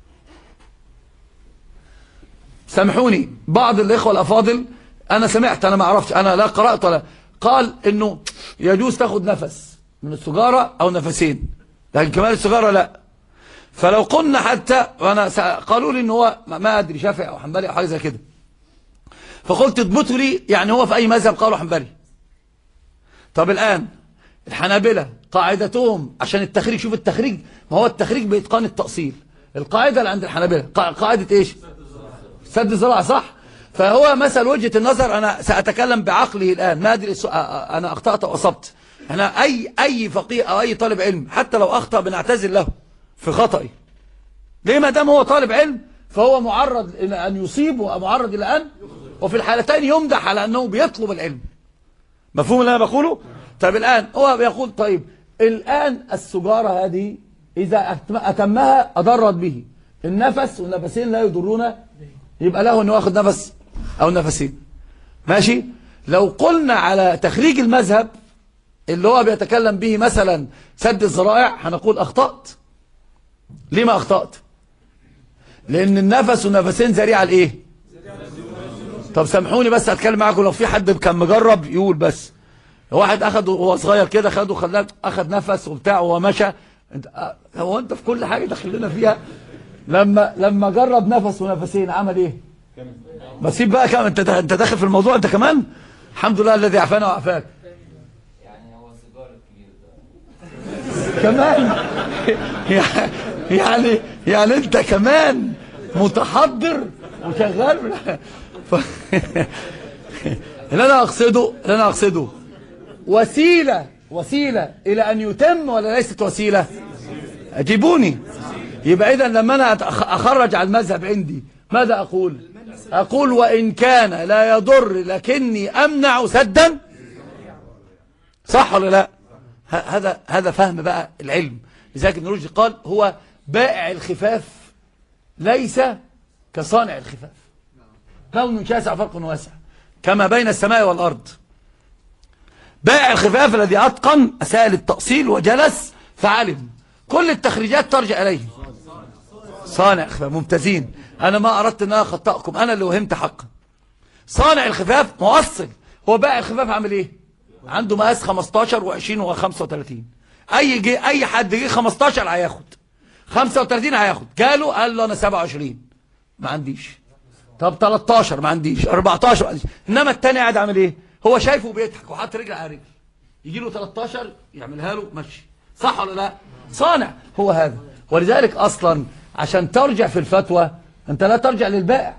سامحوني بعض الإخوة الأفاضل أنا سمعت، أنا ما أعرفش، أنا لا قرأت ولا، قال إنه يجوز تاخد نفس من السجارة أو نفسين، لكن كمان السجارة لا. فلو قلنا حتى، وأنا قالوا لي إن هو ما أدري شافعي أو حنبلي أو حاجة زي كده، فقلت اضبطوا لي يعني هو في أي مذهب قالوا حنبلي. طب الآن الحنابلة قاعدتهم عشان التخريج، شوف التخريج، ما هو التخريج بإتقان التأصيل. القاعدة اللي عند الحنابلة قاعدة إيش؟ سد الذراع، صح؟ فهو مثل وجهة النظر، أنا سأتكلم بعقله الآن، ما أدري أنا أخطأت أو أصبت. أنا أي أي فقيه أو أي طالب علم حتى لو أخطأ بنعتذر له في خطئه. ليه؟ ما دام هو طالب علم فهو معرض إلى أن يصيب ومعرض إلى أن، وفي الحالتين يمدح على أنه بيطلب العلم. مفهوم اللي أنا بقوله؟ طيب الآن هو بيقول طيب الآن السجارة هذه إذا أتمها أضرت به، النفس والنفسين لا يضرون، يبقى له أنه ياخد نفس أو نفسين، ماشي. لو قلنا على تخريج المذهب اللي هو بيتكلم به مثلا سد الذرائع هنقول أخطأت. ليه ما أخطأت؟ لأن النفس والنفسين ذريعة لإيه؟ طب سامحوني بس أتكلم معاكم، لو في حد كان مجرب يقول بس. واحد أخده وهو صغير كده، خده خلاه أخد نفس وبتاع وهو مشى. انت هو أنت في كل حاجة دخلنا فيها. لما لما جرب نفس ونفسين عمل إيه؟ بسيب بقى كمان، أنت أنت داخل في الموضوع أنت كمان. الحمد لله الذي عافانا وعافاك. يعني هو السيجار الكبير ده كمان يعني يعني أنت كمان متحضر وشغال. ف... اللي أنا أقصده اللي أنا أقصده وسيلة وسيلة إلى أن يتم ولا ليست وسيلة؟ أجيبوني. يبقى إذن لما أنا أخرج على المذهب عندي ماذا أقول؟ أقول وإن كان لا يضر لكني أمنع سدا، صح ولا لا؟ هذا هذا فهم بقى العلم. لذلك ابن رشد قال هو بائع الخفاف ليس كصانع الخفاف، كون شاسع فرق واسع كما بين السماء والأرض. بائع الخفاف الذي أتقن أسائل التأصيل وجلس فعلم، كل التخريجات ترجع إليه. صانع خفاف، ممتازين. أنا ما أردت أن أخطأكم، أنا اللي وهمت حقا. صانع الخفاف مؤصل. هو بائع الخفاف عامل إيه؟ عنده مقاس خمستاشر وعشرين وخمسة وثلاثين. أي جي أي حد جه خمستاشر هياخد، خمسة وثلاثين هياخد. جاله قال له أنا سبعة وعشرين ما عنديش. طب تلتاشر ما عنديش، أربعتاشر ما عنديش. إنما التاني قاعد عامل إيه؟ هو شايفه بيضحك وحاطط رجل على رجل، يجي له تلتاشر يعملها له ماشي، صح ولا لا؟ صانع هو هذا. ولذلك أصلا عشان ترجع في الفتوى أنت لا ترجع للبائع،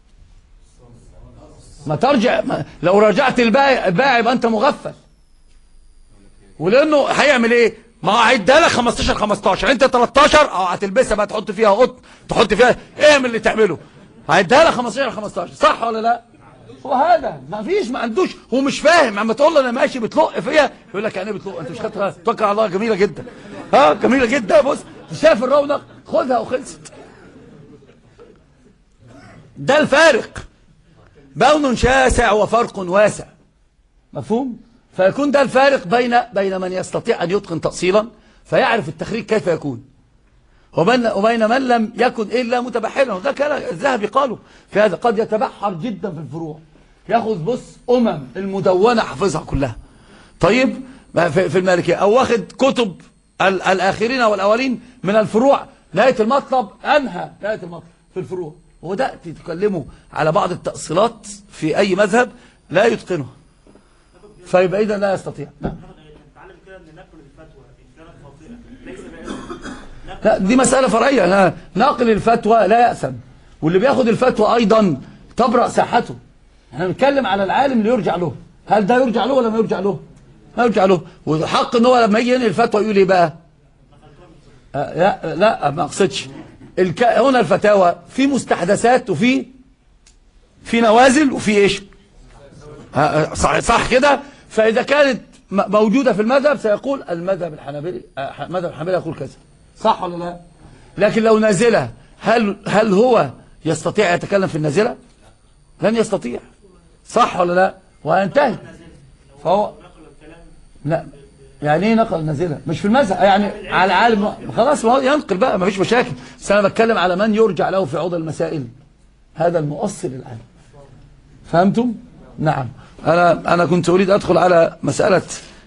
ما ترجع ما لو رجعت البائع البائع يبقى أنت مغفل. ولأنه هيعمل إيه؟ ما هو هيديها لك خمستاشر خمستاشر، أنت تلتاشر أو هتلبسها بقى تحط فيها قط، تحط فيها إيه من اللي تعمله؟ هيديها لك خمستاشر خمستاشر، صح ولا لا؟ هو هذا ما فيش، ما عندوش، هو مش فاهم. عم تقول له انا ماشي بتلق فيا يقول لك يعني ايه بتلق؟ انت مش خدت؟ توكل على الله. جميله جدا، ها جميله جدا. بص شايف الرونق، خدها وخلصت. ده الفارق، بون شاسع وفرق واسع، مفهوم؟ فيكون ده الفارق بين بين من يستطيع ان يتقن تأصيلا فيعرف التخريج كيف يكون، وبين وبين من لم يكن الا متبحرا. وده كان الذهبي قالوا في هذا، قد يتبحر جدا في الفروع، ياخذ بص امم المدونه حافظها كلها. طيب في المالكيه او واخد كتب الاخرين والاولين من الفروع، نهايه المطلب انهى نهايه المطلب في الفروع، وده تتكلموا على بعض التأصيلات في اي مذهب لا يتقنه، فيبقى اذا لا يستطيع. نعم. لا دي مسألة فرعية. أنا ناقل الفتوى لا يأثم، واللي بياخد الفتوى أيضا تبرأ ساحته. احنا بنتكلم على العالم اللي يرجع له، هل ده يرجع له ولا ما يرجع له؟ ما يرجع له. والحق ان هو لما يجي ينقل الفتوى يقول ايه بقى؟ آه لا لا ما اقصدش الك... هنا الفتاوى في مستحدثات وفي في نوازل وفي ايش؟ آه صح, صح كده. فاذا كانت موجودة في المذهب سيقول المذهب الحنبلي، آه مذهب الحنبلي يقول كذا، صح ولا لا؟ لكن لو نازلة هل هل هو يستطيع يتكلم في النازلة؟ لن يستطيع، صح ولا لا؟ وهينتهي. فهو لا يعني ايه نقل النازله؟ مش في المذهب يعني على العالم خلاص ما ينقل بقى ما فيش مشاكل. بس انا بتكلم على من يرجع له في عوض المسائل، هذا المؤصل العالم. فهمتم؟ نعم. انا انا كنت اريد ادخل على مساله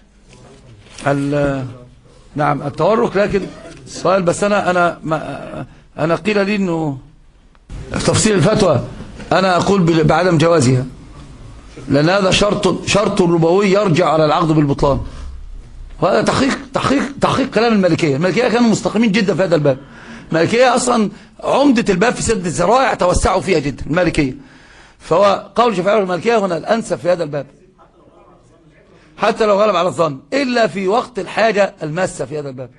نعم التورك، لكن السؤال بس انا انا ما انا قيل لي انه تفصيل الفتوى انا اقول بعدم جوازها، لأن هذا شرط شرط ربوي يرجع على العقد بالبطلان. وهذا تحقيق تحقيق تحقيق كلام المالكية. المالكية كانوا مستقيمين جدا في هذا الباب. المالكية أصلا عمدة الباب في سد الذرائع توسعوا فيها جدا المالكية. فهو قول الشافعي والمالكية هنا الأنسب في هذا الباب، حتى لو غلب على الظن، إلا في وقت الحاجة الماسة في هذا الباب.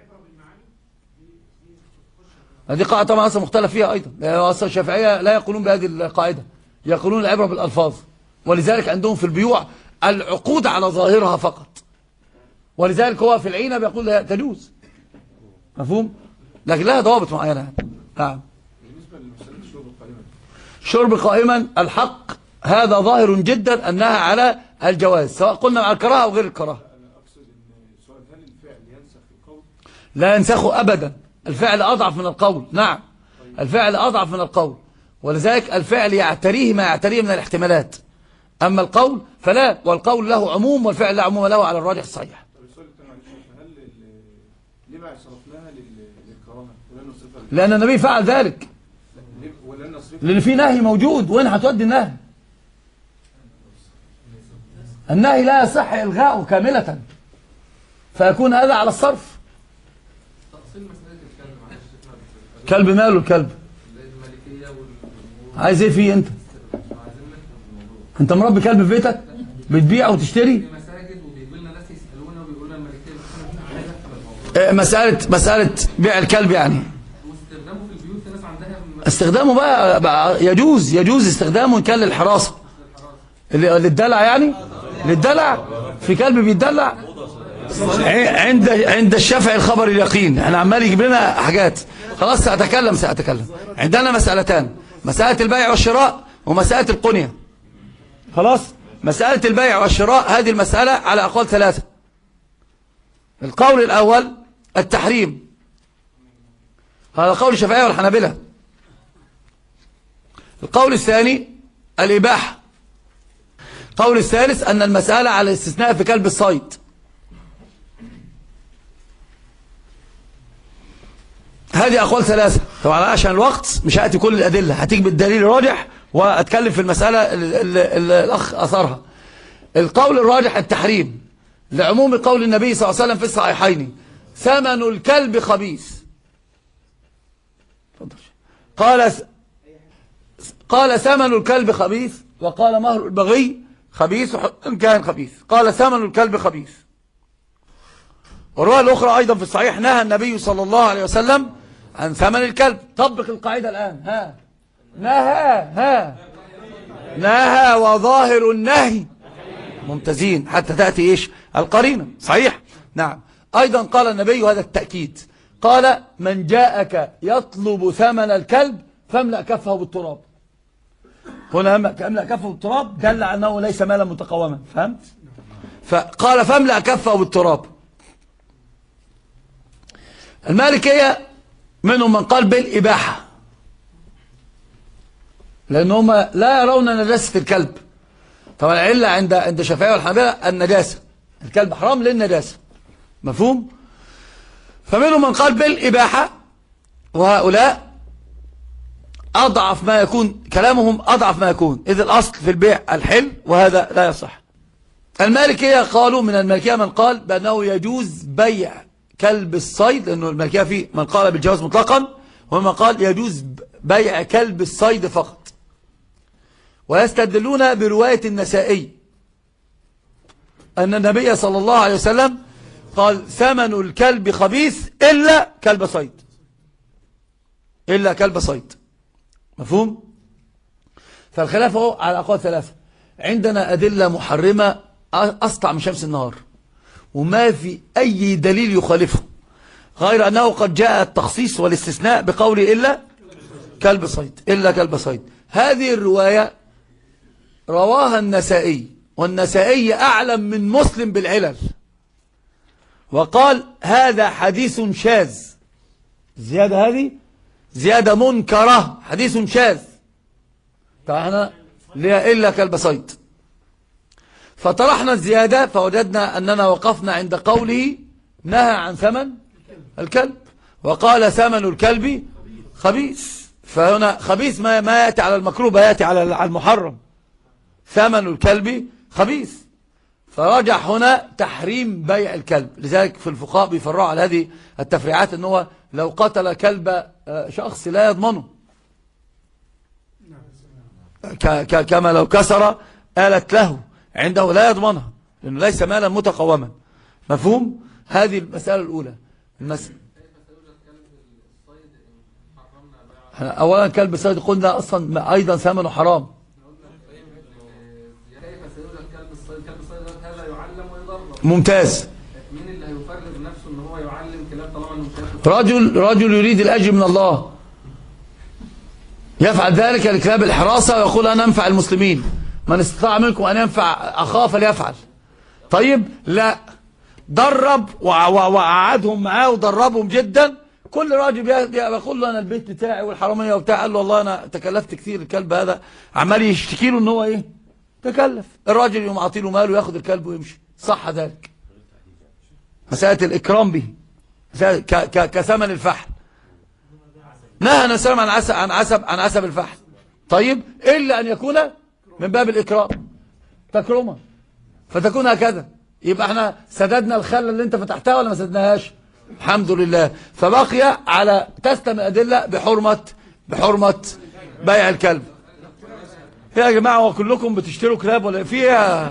هذه قاعدة طبعا أصلا مختلف فيها أيضا. أصلا الشافعية لا يقولون بهذه القاعدة، يقولون العبرة بالألفاظ. ولذلك عندهم في البيوع العقود على ظاهرها فقط، ولذلك هو في العينة بيقول لا تجوز، مفهوم؟ لكن لها ضوابط معينة. نعم. بالنسبة لمسألة الشرب قائما، شرب قائما الحق هذا ظاهر جدا أنها على الجواز، سواء قلنا مع الكراهة أو غير الكراهة. أنا أقصد أن سؤال هل الفعل ينسخ القول؟ لا ينسخه أبدا، الفعل أضعف من القول. نعم الفعل أضعف من القول، ولذلك الفعل يعتريه ما يعتريه من الاحتمالات، أما القول فلا، والقول له عموم والفعل لا عموم له على الراجح الصحيح. هل لما صرفناها للكراهة ولن نصرفها؟ لأن النبي فعل ذلك، لأن في نهي موجود. وين هتودي النهي؟ النهي لا يصح إلغاؤه كاملة، فيكون هذا على الصرف. كلب ماله الكلب؟ عايز ايه فيه انت؟ انت مربي كلب في بيتك بتبيع وتشتري؟ مسألة مسألة بيع الكلب يعني استخدامه بقى, بقى يجوز يجوز استخدامه إن كان للحراسة للدلع، يعني للدلع. في كلب بيتدلع عند عند الشافعي الخبر اليقين. احنا عمال يجيب لنا حاجات. خلاص سأتكلم سأتكلم عندنا مسألتان، مسألة البيع والشراء ومسألة القنية. خلاص مسألة البيع والشراء هذه المسألة على أقوال ثلاثة. القول الأول التحريم، هذا قول الشافعية والحنابلة. القول الثاني الإباحة. القول الثالث أن المسألة على الاستثناء في كلب الصيد. هذه أقوال ثلاثة. طبعا عشان الوقت مش هأتي كل الأدلة، هتيجي بالدليل الراجح وأتكلم في المسألة اللي الأخ أثرها. القول الراجح التحريم لعموم قول النبي صلى الله عليه وسلم في الصحيحين ثمن الكلب خبيث. قال قال ثمن الكلب خبيث، وقال مهر البغي خبيث إن كان خبيث. قال ثمن الكلب خبيث. والرواية الأخرى أيضا في الصحيح نهى النبي صلى الله عليه وسلم عن ثمن الكلب. طبق القاعدة الآن. ها نهى ها نهى وظاهر النهي ممتازين حتى تأتي إيش القرينة. صحيح. نعم. أيضا قال النبي هذا التأكيد، قال من جاءك يطلب ثمن الكلب فاملأ كفه بالتراب. هنا املأ كفه بالتراب دل على أنه ليس مالا متقوما. فهمت؟ فقال فاملأ كفه بالتراب. المالكية منهم من قال بالإباحة، لأنهم لا يرون نجاسة الكلب. طبعا العلة عند عند الشافعية والحنابلة النجاسة، الكلب حرام للنجاسة، مفهوم؟ فمنهم من قال بالإباحة، وهؤلاء أضعف ما يكون كلامهم، أضعف ما يكون، إذ الأصل في البيع الحل وهذا لا يصح. المالكية قالوا من المالكية من قال بأنه يجوز بيع كلب الصيد، لأنه الملكية فيه من قال بالجواز مطلقا ومن قال يجوز بيع كلب الصيد فقط. ويستدلون برواية النسائي أن النبي صلى الله عليه وسلم قال ثمن الكلب خبيث إلا كلب صيد، إلا كلب صيد. مفهوم؟ فالخلاف هو على أقوال ثلاثة. عندنا أدلة محرمة أسطع من شمس النهار وما في أي دليل يخالفه، غير أنه قد جاء التخصيص والاستثناء بقول إلا كلب صيد، إلا كلب صيد. هذه الرواية رواها النسائي، والنسائي أعلم من مسلم بالعلل، وقال هذا حديث شاذ. زيادة هذه زيادة منكرة، حديث شاذ. فاحنا ليه إلا كلب صيد؟ فطرحنا الزيادة فوجدنا أننا وقفنا عند قوله نهى عن ثمن الكلب، وقال ثمن الكلب خبيث. فهنا خبيث ما ما يأتي على المكروه، يأتي على المحرم. ثمن الكلب خبيث، فرجع هنا تحريم بيع الكلب. لذلك في الفقهاء بيفرعوا على هذه التفريعات أنه هو لو قتل كلب شخص لا يضمنه، كما لو كسر آلة له عنده لا يضمنها لأنه ليس مالا متقوما. مفهوم؟ هذه المسألة الأولى. المس... أولا كلب الصيد قلنا أصلا أيضا ثمنه حرام. ممتاز. مين اللي هيفرغ نفسه ان هو يعلم كلاب طالما انه رجل رجل يريد الأجر من الله يفعل ذلك لكلاب الحراسة ويقول أنا أنفع المسلمين، من استطاع منكم أن ينفع أخاه فليفعل. طيب لا، درب وقعدهم معاه ودربهم جدا. كل راجل يقول له أنا البيت بتاعي والحرامية وبتاع، قال له والله أنا تكلفت كثير، الكلب هذا عمال يشتكي له ان هو ايه تكلف. الراجل يقوم عاطي له ماله وياخد الكلب ويمشي. صح ذلك؟ مسألة الإكرام به كثمن الفحل. نهى النبي صلى الله عليه وسلم عن عسب عن عسب الفحل. طيب إلا أن يكون من باب الإكرام تكرما، فتكون هكذا. يبقى احنا سددنا الخلة اللي انت فتحتها ولا ما سددناهاش؟ الحمد لله. فبقي على تسلم الأدلة بحرمة بحرمة بيع الكلب. يا جماعة وكلكم بتشتروا كلاب ولا فيها؟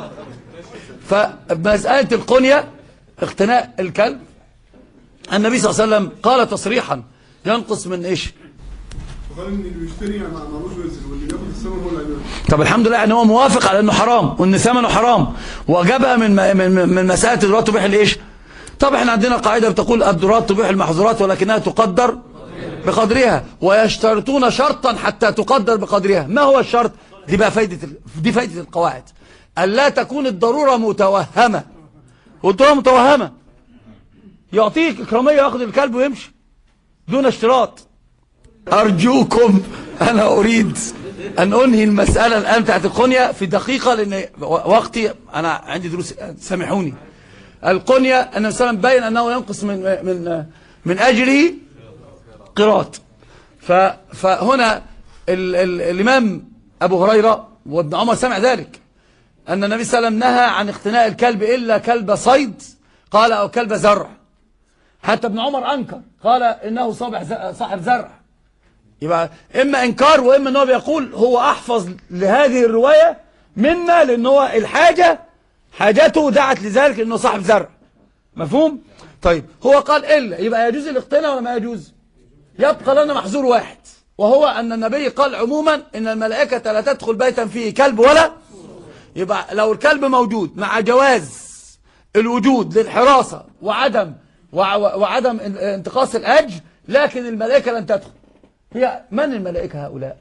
فمسألة القنية اقتناء الكلب، النبي صلى الله عليه وسلم قال تصريحا ينقص من ايش؟ قال ان اللي بيشتري معلوش وزن واللي بياخد الثمن هو اللي هيبيع. طب الحمد لله ان هو موافق على انه حرام وان ثمنه حرام، وجابها من من من مسألة الدرات تبيح الايش؟ طب احنا عندنا قاعدة بتقول الدرات تبيح المحظورات ولكنها تقدر بقدرها، ويشترطون شرطا حتى تقدر بقدرها. ما هو الشرط؟ دي بقى فايدة دي فايدة القواعد. ألا تكون الضرورة متوهمة، والضرورة متوهمة يعطيك إكرامية ياخد الكلب ويمشي دون اشتراط. أرجوكم أنا أريد أن أنهي المسألة الآن بتاعت القنية في دقيقة لأن وقتي أنا عندي دروس، سامحوني. القنية أن النبي صلى الله عليه وسلم بين أنه ينقص من من من أجله قراط. فهنا ال ال الإمام أبو هريرة وابن عمر سمع ذلك، أن النبي صلى الله عليه وسلم نهى عن اقتناء الكلب إلا كلب صيد، قال أو كلب زرع. حتى ابن عمر أنكر، قال إنه صاحب زرع. يبقى إما إنكار وإما أنه بيقول هو أحفظ لهذه الرواية منا، لأن هو الحاجة حاجته دعت لذلك إنه صاحب زرع. مفهوم؟ طيب هو قال إلا، يبقى يجوز الاقتناء ولا ما يجوز؟ يبقى لنا محظور واحد، وهو أن النبي قال عموما إن الملائكة لا تدخل بيتا فيه كلب ولا. يبقى لو الكلب موجود مع جواز الوجود للحراسة وعدم وعدم انتقاص الأجر، لكن الملائكة لن تدخل. هي من الملائكة هؤلاء؟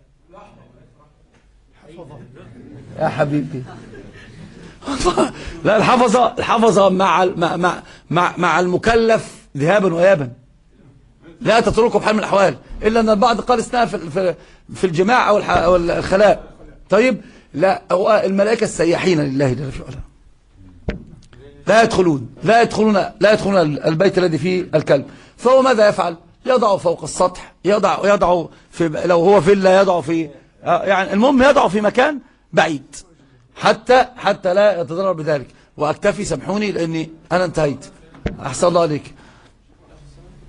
يا حبيبي لا، الحفظة الحفظة مع مع مع مع المكلف ذهابا وإيابا، لا تتركه بحال من الأحوال، إلا أن البعض قال استنى في في في الجماع أو الخلاء. طيب لا، هو الملائكة السياحين لله جل وعلا لا يدخلون لا يدخلون لا يدخلون البيت الذي فيه الكلب. فهو ماذا يفعل؟ يضع فوق السطح، يضع يضع في، لو هو فيلا يضع في، يعني المهم يضع في مكان بعيد حتى حتى لا يتضرر بذلك. واكتفي، سامحوني لاني انا انتهيت. احسن الله عليك.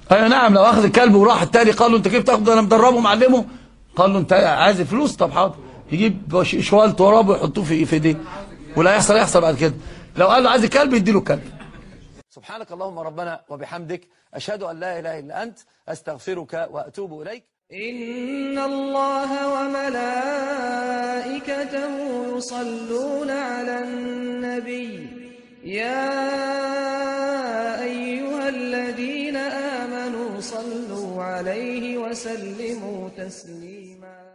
ايوه نعم. لو اخذ الكلب وراح التاني قال له انت كيف تاخده؟ انا مدربه معلمه. قال له انت عايز فلوس؟ طب حاضر. يجيب شوال تراب ويحطوه في في ايديه ولا يحصل يحصل بعد كده. لو قال له عايز الكلب يديله الكلب. سبحانك اللهم ربنا وبحمدك، أشهد أن لا إله إلا أنت، أستغفرك وأتوب إليك. إن الله وملائكته يصلون على النبي يا أيها الذين آمنوا صلوا عليه وسلموا تسليما.